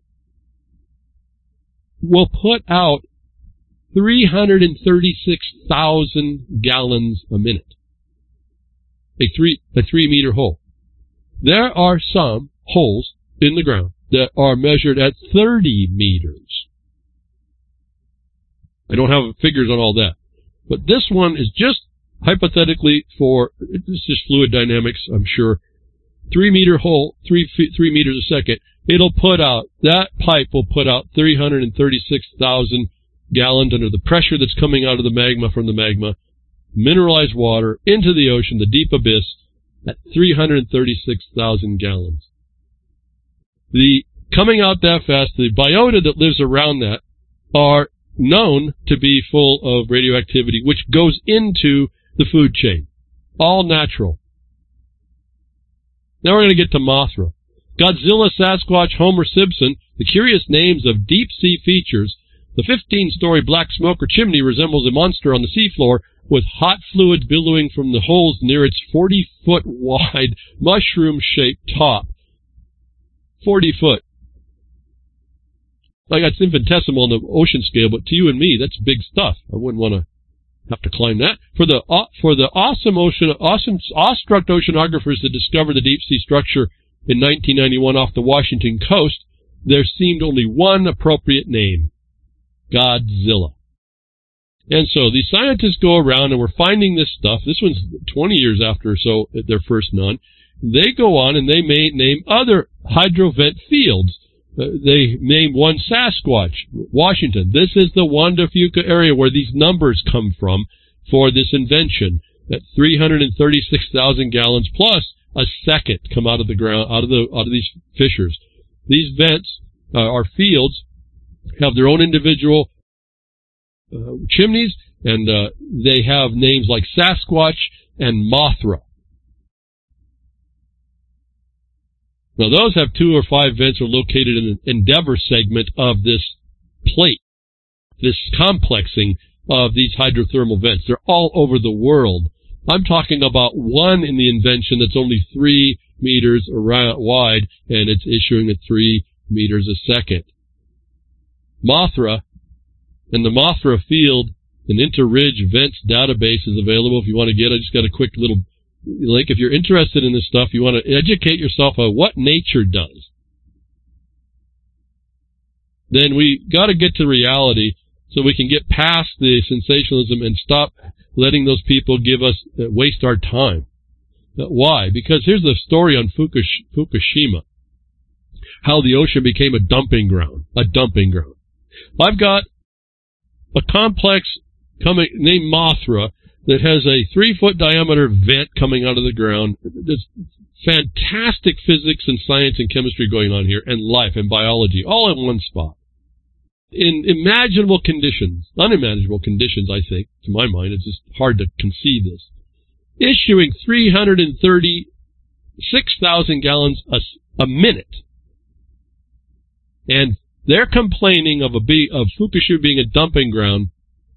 will put out three hundred thirty-six thousand gallons a minute. A three, a three meter hole. There are some holes in the ground that are measured at thirty meters. I don't have figures on all that. But this one is just hypothetically for, it's just fluid dynamics, I'm sure. Three meter hole, three feet, three meters a second. It'll put out, that pipe will put out three hundred thirty-six thousand gallons under the pressure that's coming out of the magma from the magma, mineralized water into the ocean, the deep abyss, at three hundred thirty-six thousand gallons. The coming out that fast, the biota that lives around that are known to be full of radioactivity, which goes into the food chain. All natural. Now we're going to get to Mothra. Godzilla, Sasquatch, Homer Simpson, the curious names of deep-sea features. The fifteen-story black smoker chimney resembles a monster on the seafloor with hot fluids billowing from the holes near its forty-foot wide mushroom-shaped top. forty foot. Like, that's infinitesimal on the ocean scale, but to you and me, that's big stuff. I wouldn't want to have to climb that. For the uh, for the awesome ocean, awesome awestruck oceanographers that discovered the deep-sea structure in nineteen ninety-one off the Washington coast, there seemed only one appropriate name. Godzilla. And so these scientists go around and we're finding this stuff. This one's twenty years after or so their first nun. They go on and they may name other hydrovent fields. Uh, they name one Sasquatch, Washington. This is the Juan de Fuca area where these numbers come from for this invention. At three hundred thirty-six thousand gallons plus a second come out of the ground, out of the out of these fissures. These vents uh, are fields. Have their own individual uh, chimneys, and uh, they have names like Sasquatch and Mothra. Now, those have two or five vents are located in the Endeavor segment of this plate, this complexing of these hydrothermal vents. They're all over the world. I'm talking about one in the invention that's only three meters around, wide, and it's issuing at three meters a second. Mothra, and the Mothra field and Inter-Ridge Vents database is available if you want to get it. I just got a quick little link. If you're interested in this stuff, you want to educate yourself on what nature does. Then we got to get to reality so we can get past the sensationalism and stop letting those people give us, uh, waste our time. Uh, why? Because here's the story on Fukush- Fukushima. How the ocean became a dumping ground. A dumping ground. I've got a complex coming named Mothra that has a three-foot diameter vent coming out of the ground. There's fantastic physics and science and chemistry going on here, and life and biology, all in one spot. In imaginable conditions, unimaginable conditions, I think, to my mind, it's just hard to conceive this. Issuing three hundred thirty-six thousand gallons a, a minute. And they're complaining of a be, of Fukushima being a dumping ground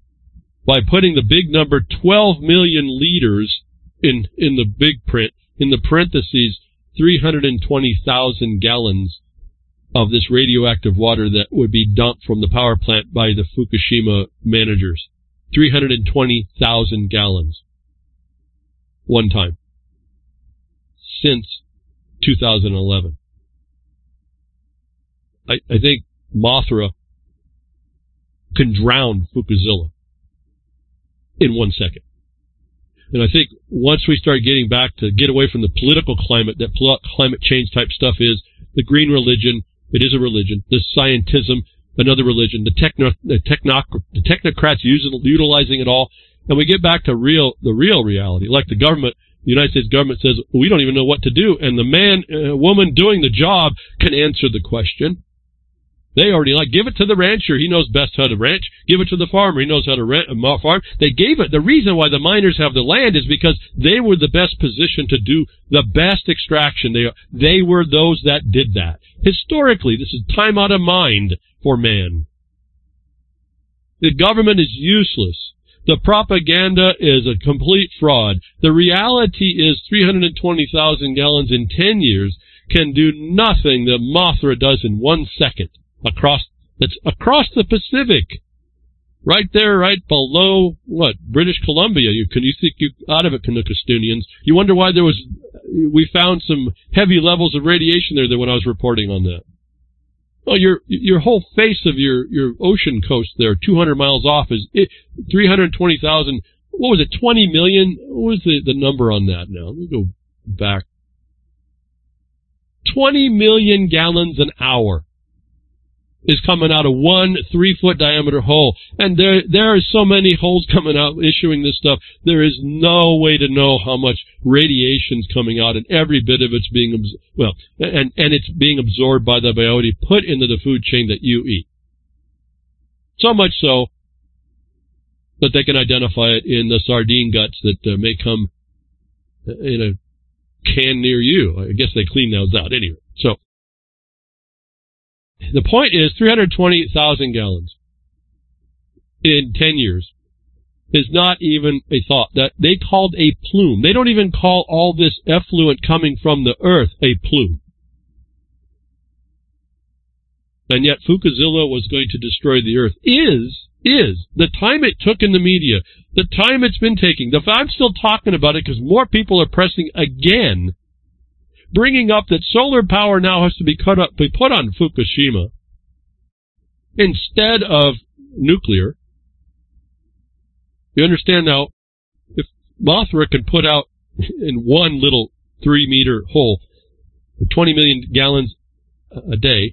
by putting the big number twelve million liters in, in the big print, in the parentheses, three hundred twenty thousand gallons of this radioactive water that would be dumped from the power plant by the Fukushima managers. three hundred twenty thousand gallons. One time. Since two thousand eleven. I, I think Mothra can drown Fukushima in one second. And I think once we start getting back to get away from the political climate that pl- climate change type stuff is, the green religion, it is a religion, the scientism, another religion, the techno, the, techno, the technocrats using, utilizing it all, and we get back to real, the real reality, like the government, the United States government says, we don't even know what to do, and the man, uh, woman doing the job can answer the question. They already like, give it to the rancher, he knows best how to ranch. Give it to the farmer, he knows how to rent, uh, farm. They gave it, the reason why the miners have the land is because they were the best position to do the best extraction. They, they were those that did that. Historically, this is time out of mind for man. The government is useless. The propaganda is a complete fraud. The reality is three hundred twenty thousand gallons in ten years can do nothing that Mothra does in one second. Across, that's across the Pacific, right there, right below what British Columbia. You can you think you out of it, Canuckastunians? You wonder why there was. We found some heavy levels of radiation there. That when I was reporting on that. Oh, your your whole face of your your ocean coast there, two hundred miles off, is three hundred twenty thousand. What was it? Twenty million. What was the the number on that? Now let me go back. Twenty million gallons an hour is coming out of one three-foot diameter hole. And there there are so many holes coming out issuing this stuff. There is no way to know how much radiation's coming out, and every bit of it's being, well, and, and it's being absorbed by the biota, put into the food chain that you eat. So much so that they can identify it in the sardine guts that uh, may come in a can near you. I guess they clean those out anyway. So, the point is three hundred twenty thousand gallons in ten years is not even a thought. That they called a plume. They don't even call all this effluent coming from the earth a plume. And yet Fukushima was going to destroy the earth. Is, is, the time it took in the media, the time it's been taking, the, I'm still talking about it because more people are pressing again, bringing up that solar power now has to be cut up, be put on Fukushima instead of nuclear. You understand now, if Mothra can put out in one little three-meter hole twenty million gallons a day,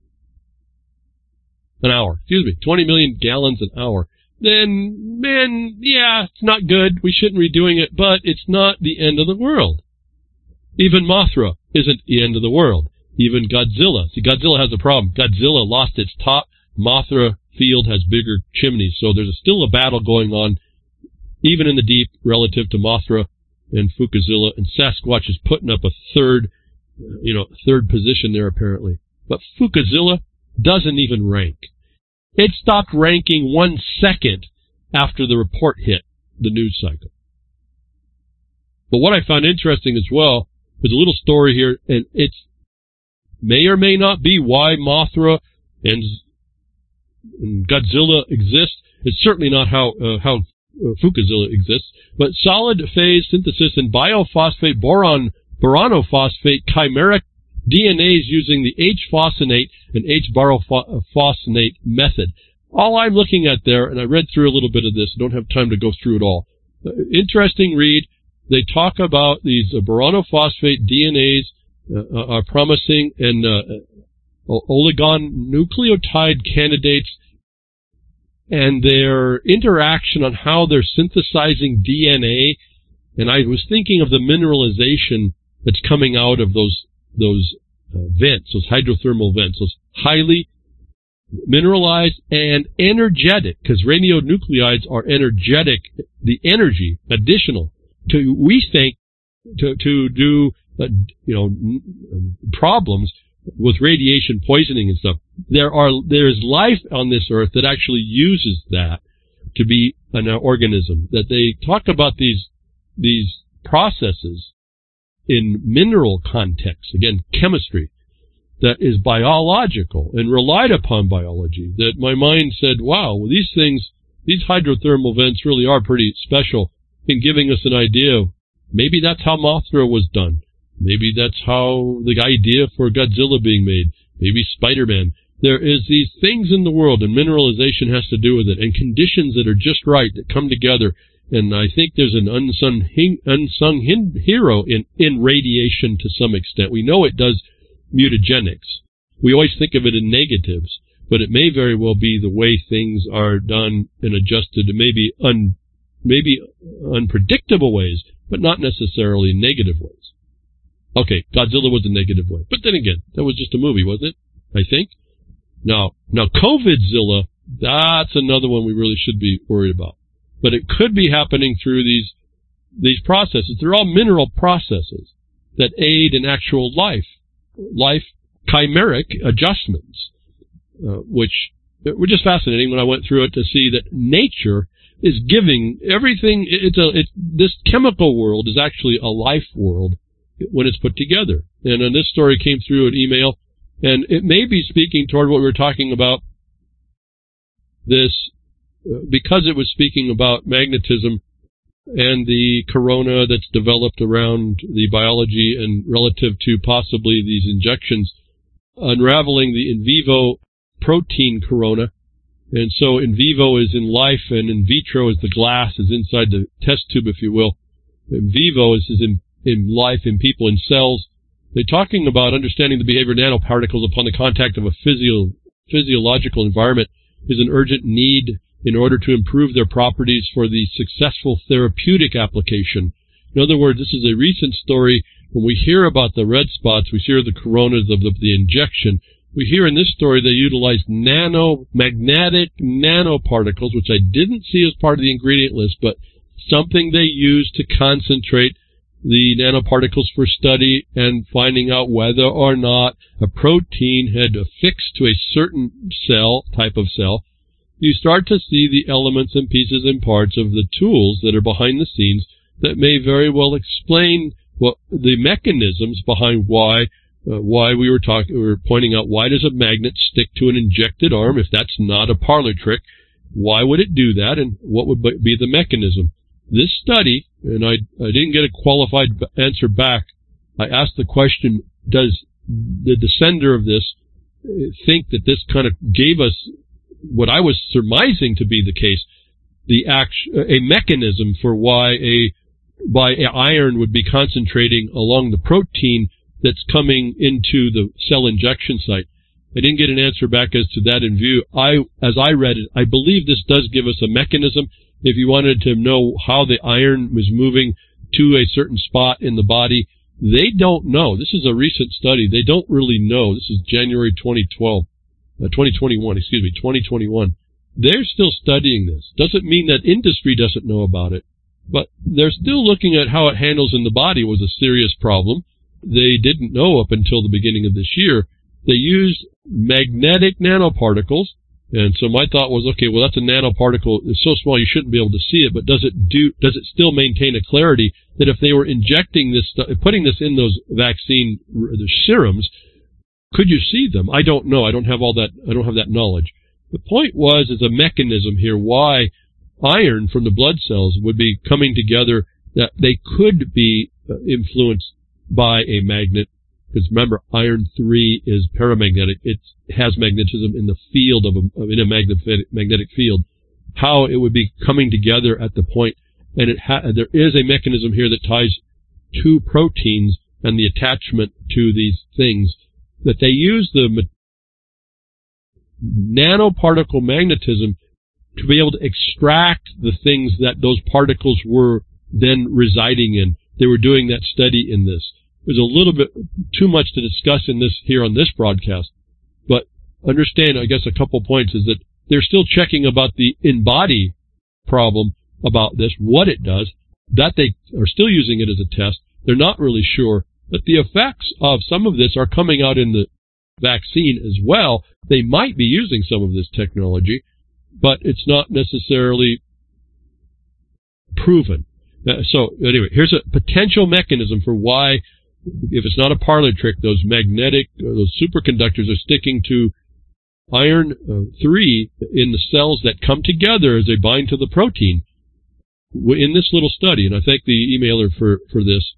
an hour, excuse me, twenty million gallons an hour, then, man, yeah, it's not good. We shouldn't be doing it, but it's not the end of the world. Even Mothra isn't the end of the world. Even Godzilla. See, Godzilla has a problem. Godzilla lost its top. Mothra field has bigger chimneys. So there's still a battle going on, even in the deep, relative to Mothra and Fukushima. And Sasquatch is putting up a third, you know, third position there apparently. But Fukushima doesn't even rank. It stopped ranking one second after the report hit the news cycle. But what I found interesting as well, there's a little story here, and it's may or may not be why Mothra and, and Godzilla exist. It's certainly not how uh, how uh, Fukushima exists. But solid phase synthesis and biophosphate boron boronophosphate chimeric D N As using the H-phosphonate and H-barophosphonate method. All I'm looking at there, and I read through a little bit of this, I don't have time to go through it all. Uh, interesting read. They talk about these uh, boronophosphate D N As uh, are promising, and uh, oligonucleotide candidates, and their interaction on how they're synthesizing D N A. And I was thinking of the mineralization that's coming out of those those uh, vents, those hydrothermal vents, those highly mineralized and energetic, because radionuclides are energetic, the energy additional to, we think, to, to do, uh, you know, problems with radiation poisoning and stuff. There are, there is life on this earth that actually uses that to be an organism, that they talk about these these processes in mineral context, again, chemistry, that is biological and relied upon biology, that my mind said, wow, well, these things, these hydrothermal vents really are pretty special in giving us an idea of maybe that's how Mothra was done. Maybe that's how the idea for Godzilla being made. Maybe Spider-Man. There is these things in the world, and mineralization has to do with it, and conditions that are just right that come together. And I think there's an unsung unsung hero in, in radiation to some extent. We know it does mutagenics. We always think of it in negatives, but it may very well be the way things are done and adjusted in maybe un, maybe unpredictable ways, but not necessarily negative ways. Okay, Godzilla was a negative way. But then again, that was just a movie, wasn't it? I think. Now, now COVIDzilla, that's another one we really should be worried about. But it could be happening through these these processes. They're all mineral processes that aid in actual life, life chimeric adjustments, uh, which were just fascinating when I went through it to see that nature is giving everything. It's a it's, this chemical world is actually a life world when it's put together. And uh, this story came through an email, and it may be speaking toward what we were talking about. This. Because it was speaking about magnetism and the corona that's developed around the biology and relative to possibly these injections, unraveling the in vivo protein corona. And so in vivo is in life, and in vitro is the glass, is inside the test tube, if you will. In vivo is, is in, in life, in people, in cells. They're talking about understanding the behavior of nanoparticles upon the contact of a physio, physiological environment is an urgent need in order to improve their properties for the successful therapeutic application. In other words, this is a recent story. When we hear about the red spots, we hear the coronas of the, the injection. We hear in this story they utilized nanomagnetic nanoparticles, which I didn't see as part of the ingredient list, but something they used to concentrate the nanoparticles for study and finding out whether or not a protein had affixed to a certain cell, type of cell. You start to see the elements and pieces and parts of the tools that are behind the scenes that may very well explain what the mechanisms behind why uh, why we were talking we were pointing out why does a magnet stick to an injected arm if that's not a parlor trick? Why would it do that, and what would be the mechanism? This study, and I I didn't get a qualified answer back. I asked the question: does the, the sender of this think that this kind of gave us what I was surmising to be the case, the act, a mechanism for why a why a iron would be concentrating along the protein that's coming into the cell injection site. I didn't get an answer back as to that in view. I, as I read it, I believe this does give us a mechanism. If you wanted to know how the iron was moving to a certain spot in the body, they don't know. This is a recent study. They don't really know. This is January twenty twelve. Uh, twenty twenty-one, excuse me, twenty twenty-one. They're still studying this. Doesn't mean that industry doesn't know about it, but they're still looking at how it handles in the body was a serious problem. They didn't know up until the beginning of this year. They used magnetic nanoparticles, and so my thought was, okay, well, that's a nanoparticle. It's so small you shouldn't be able to see it, but does it do? Does it still maintain a clarity that if they were injecting this, putting this in those vaccine the serums, could you see them? I don't know. I don't have all that. I don't have that knowledge. The point was, is a mechanism here why iron from the blood cells would be coming together, that they could be influenced by a magnet. Because remember, iron three is paramagnetic. It has magnetism in the field of a, in a magnetic, magnetic field. How it would be coming together at the point, and it ha- there is a mechanism here that ties two proteins and the attachment to these things. That they use the ma- nanoparticle magnetism to be able to extract the things that those particles were then residing in. They were doing that study in this. There's a little bit too much to discuss in this here on this broadcast, but understand, I guess, a couple points is that they're still checking about the in-body problem about this, what it does, that they are still using it as a test. They're not really sure. But the effects of some of this are coming out in the vaccine as well. They might be using some of this technology, but it's not necessarily proven. Uh, so anyway, here's a potential mechanism for why, if it's not a parlor trick, those magnetic, uh, those superconductors are sticking to iron uh, three in the cells that come together as they bind to the protein in this little study. And I thank the emailer for, for this,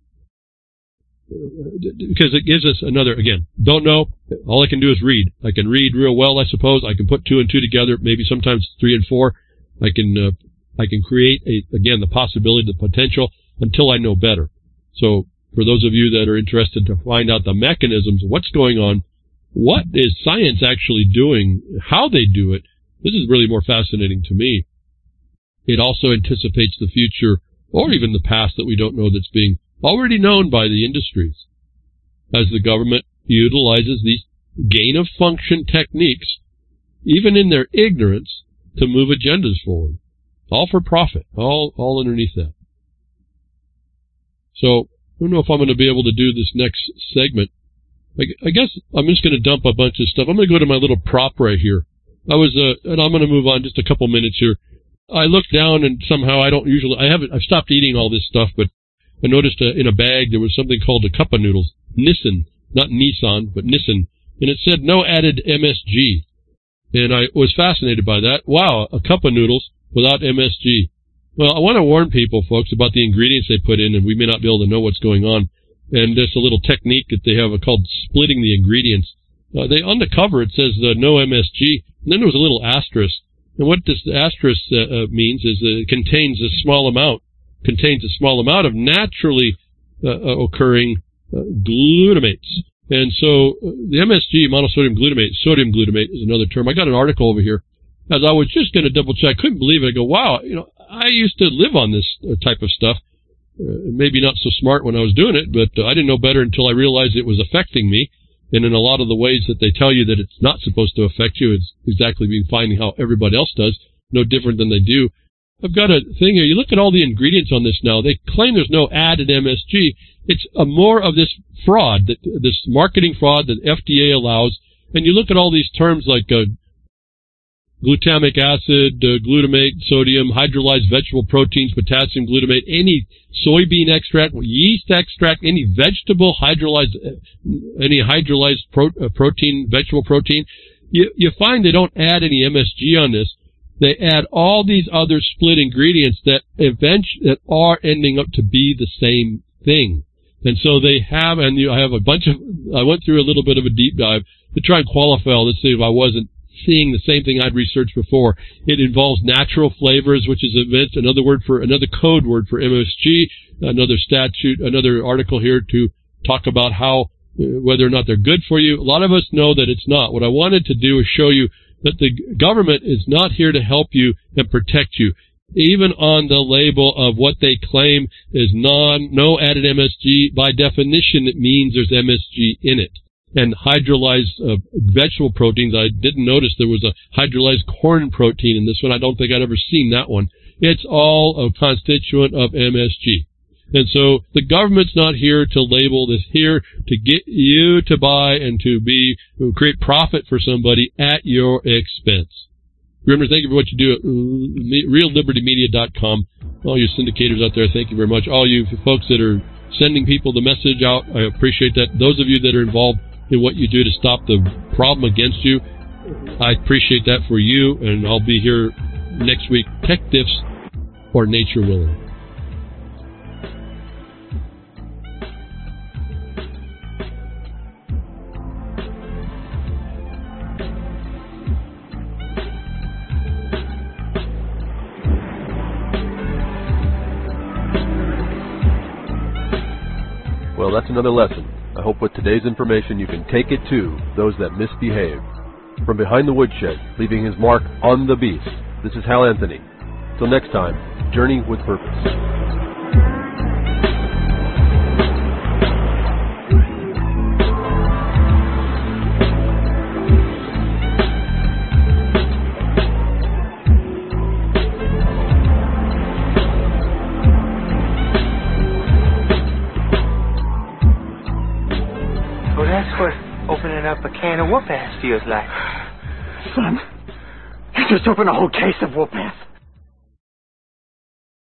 because it gives us another, again, don't know. All I can do is read. I can read real well, I suppose. I can put two and two together, maybe sometimes three and four. I can, uh, I can create, a, again, the possibility, the potential, until I know better. So for those of you that are interested to find out the mechanisms, what's going on, what is science actually doing, how they do it, this is really more fascinating to me. It also anticipates the future, or even the past that we don't know, that's being already known by the industries, as the government utilizes these gain-of-function techniques, even in their ignorance, to move agendas forward. All for profit, all all underneath that. So, I don't know if I'm going to be able to do this next segment. I, I guess I'm just going to dump a bunch of stuff. I'm going to go to my little prop right here. I was, uh, and I'm going to move on just a couple minutes here. I looked down, and somehow I don't usually, I haven't, I've stopped eating all this stuff, but I noticed uh, in a bag there was something called a cup of noodles. Nissan, not Nissan, but Nissan. And it said no added M S G. And I was fascinated by that. Wow, a cup of noodles without M S G. Well, I want to warn people, folks, about the ingredients they put in, and we may not be able to know what's going on. And there's a little technique that they have called splitting the ingredients. Uh, they on the cover it says uh, no M S G, and then there was a little asterisk. And what this asterisk uh, uh, means is that it contains a small amount, contains a small amount of naturally uh, occurring uh, glutamates. And so uh, the M S G, monosodium glutamate, sodium glutamate is another term. I got an article over here. As I was just going to double check, I couldn't believe it. I go, wow, you know, I used to live on this uh, type of stuff. Uh, maybe not so smart when I was doing it, but uh, I didn't know better until I realized it was affecting me. And in a lot of the ways that they tell you that it's not supposed to affect you, it's exactly being finding how everybody else does, no different than they do. I've got a thing here. You look at all the ingredients on this now. They claim there's no added M S G. It's a more of this fraud, that this marketing fraud that F D A allows. And you look at all these terms like uh, glutamic acid, uh, glutamate, sodium, hydrolyzed vegetable proteins, potassium glutamate, any soybean extract, yeast extract, any vegetable hydrolyzed, any hydrolyzed pro, uh, protein, vegetable protein. You, you find they don't add any M S G on this. They add all these other split ingredients that eventually that are ending up to be the same thing. And so they have, and you, I have a bunch of, I went through a little bit of a deep dive to try and qualify all this, see if I wasn't seeing the same thing I'd researched before. It involves natural flavors, which is another word for, another code word for M S G, another statute, another article here to talk about how, whether or not they're good for you. A lot of us know that it's not. What I wanted to do is show you that the government is not here to help you and protect you. Even on the label of what they claim is non, no added M S G, by definition it means there's M S G in it. And hydrolyzed uh, vegetable proteins, I didn't notice there was a hydrolyzed corn protein in this one. I don't think I'd ever seen that one. It's all a constituent of M S G. And so the government's not here to label this, here to get you to buy and to be, to create profit for somebody at your expense. Remember, thank you for what you do at real liberty media dot com. All you syndicators out there, thank you very much. All you folks that are sending people the message out, I appreciate that. Those of you that are involved in what you do to stop the problem against you, I appreciate that for you, and I'll be here next week. Tech Diffs or nature willing. Well, that's another lesson. I hope with today's information you can take it to those that misbehave. From behind the woodshed, leaving his mark on the beast, this is Hal Anthony. Till next time, journey with purpose. Up a can of whoop-ass feels like. Son, you just opened a whole case of whoop-ass.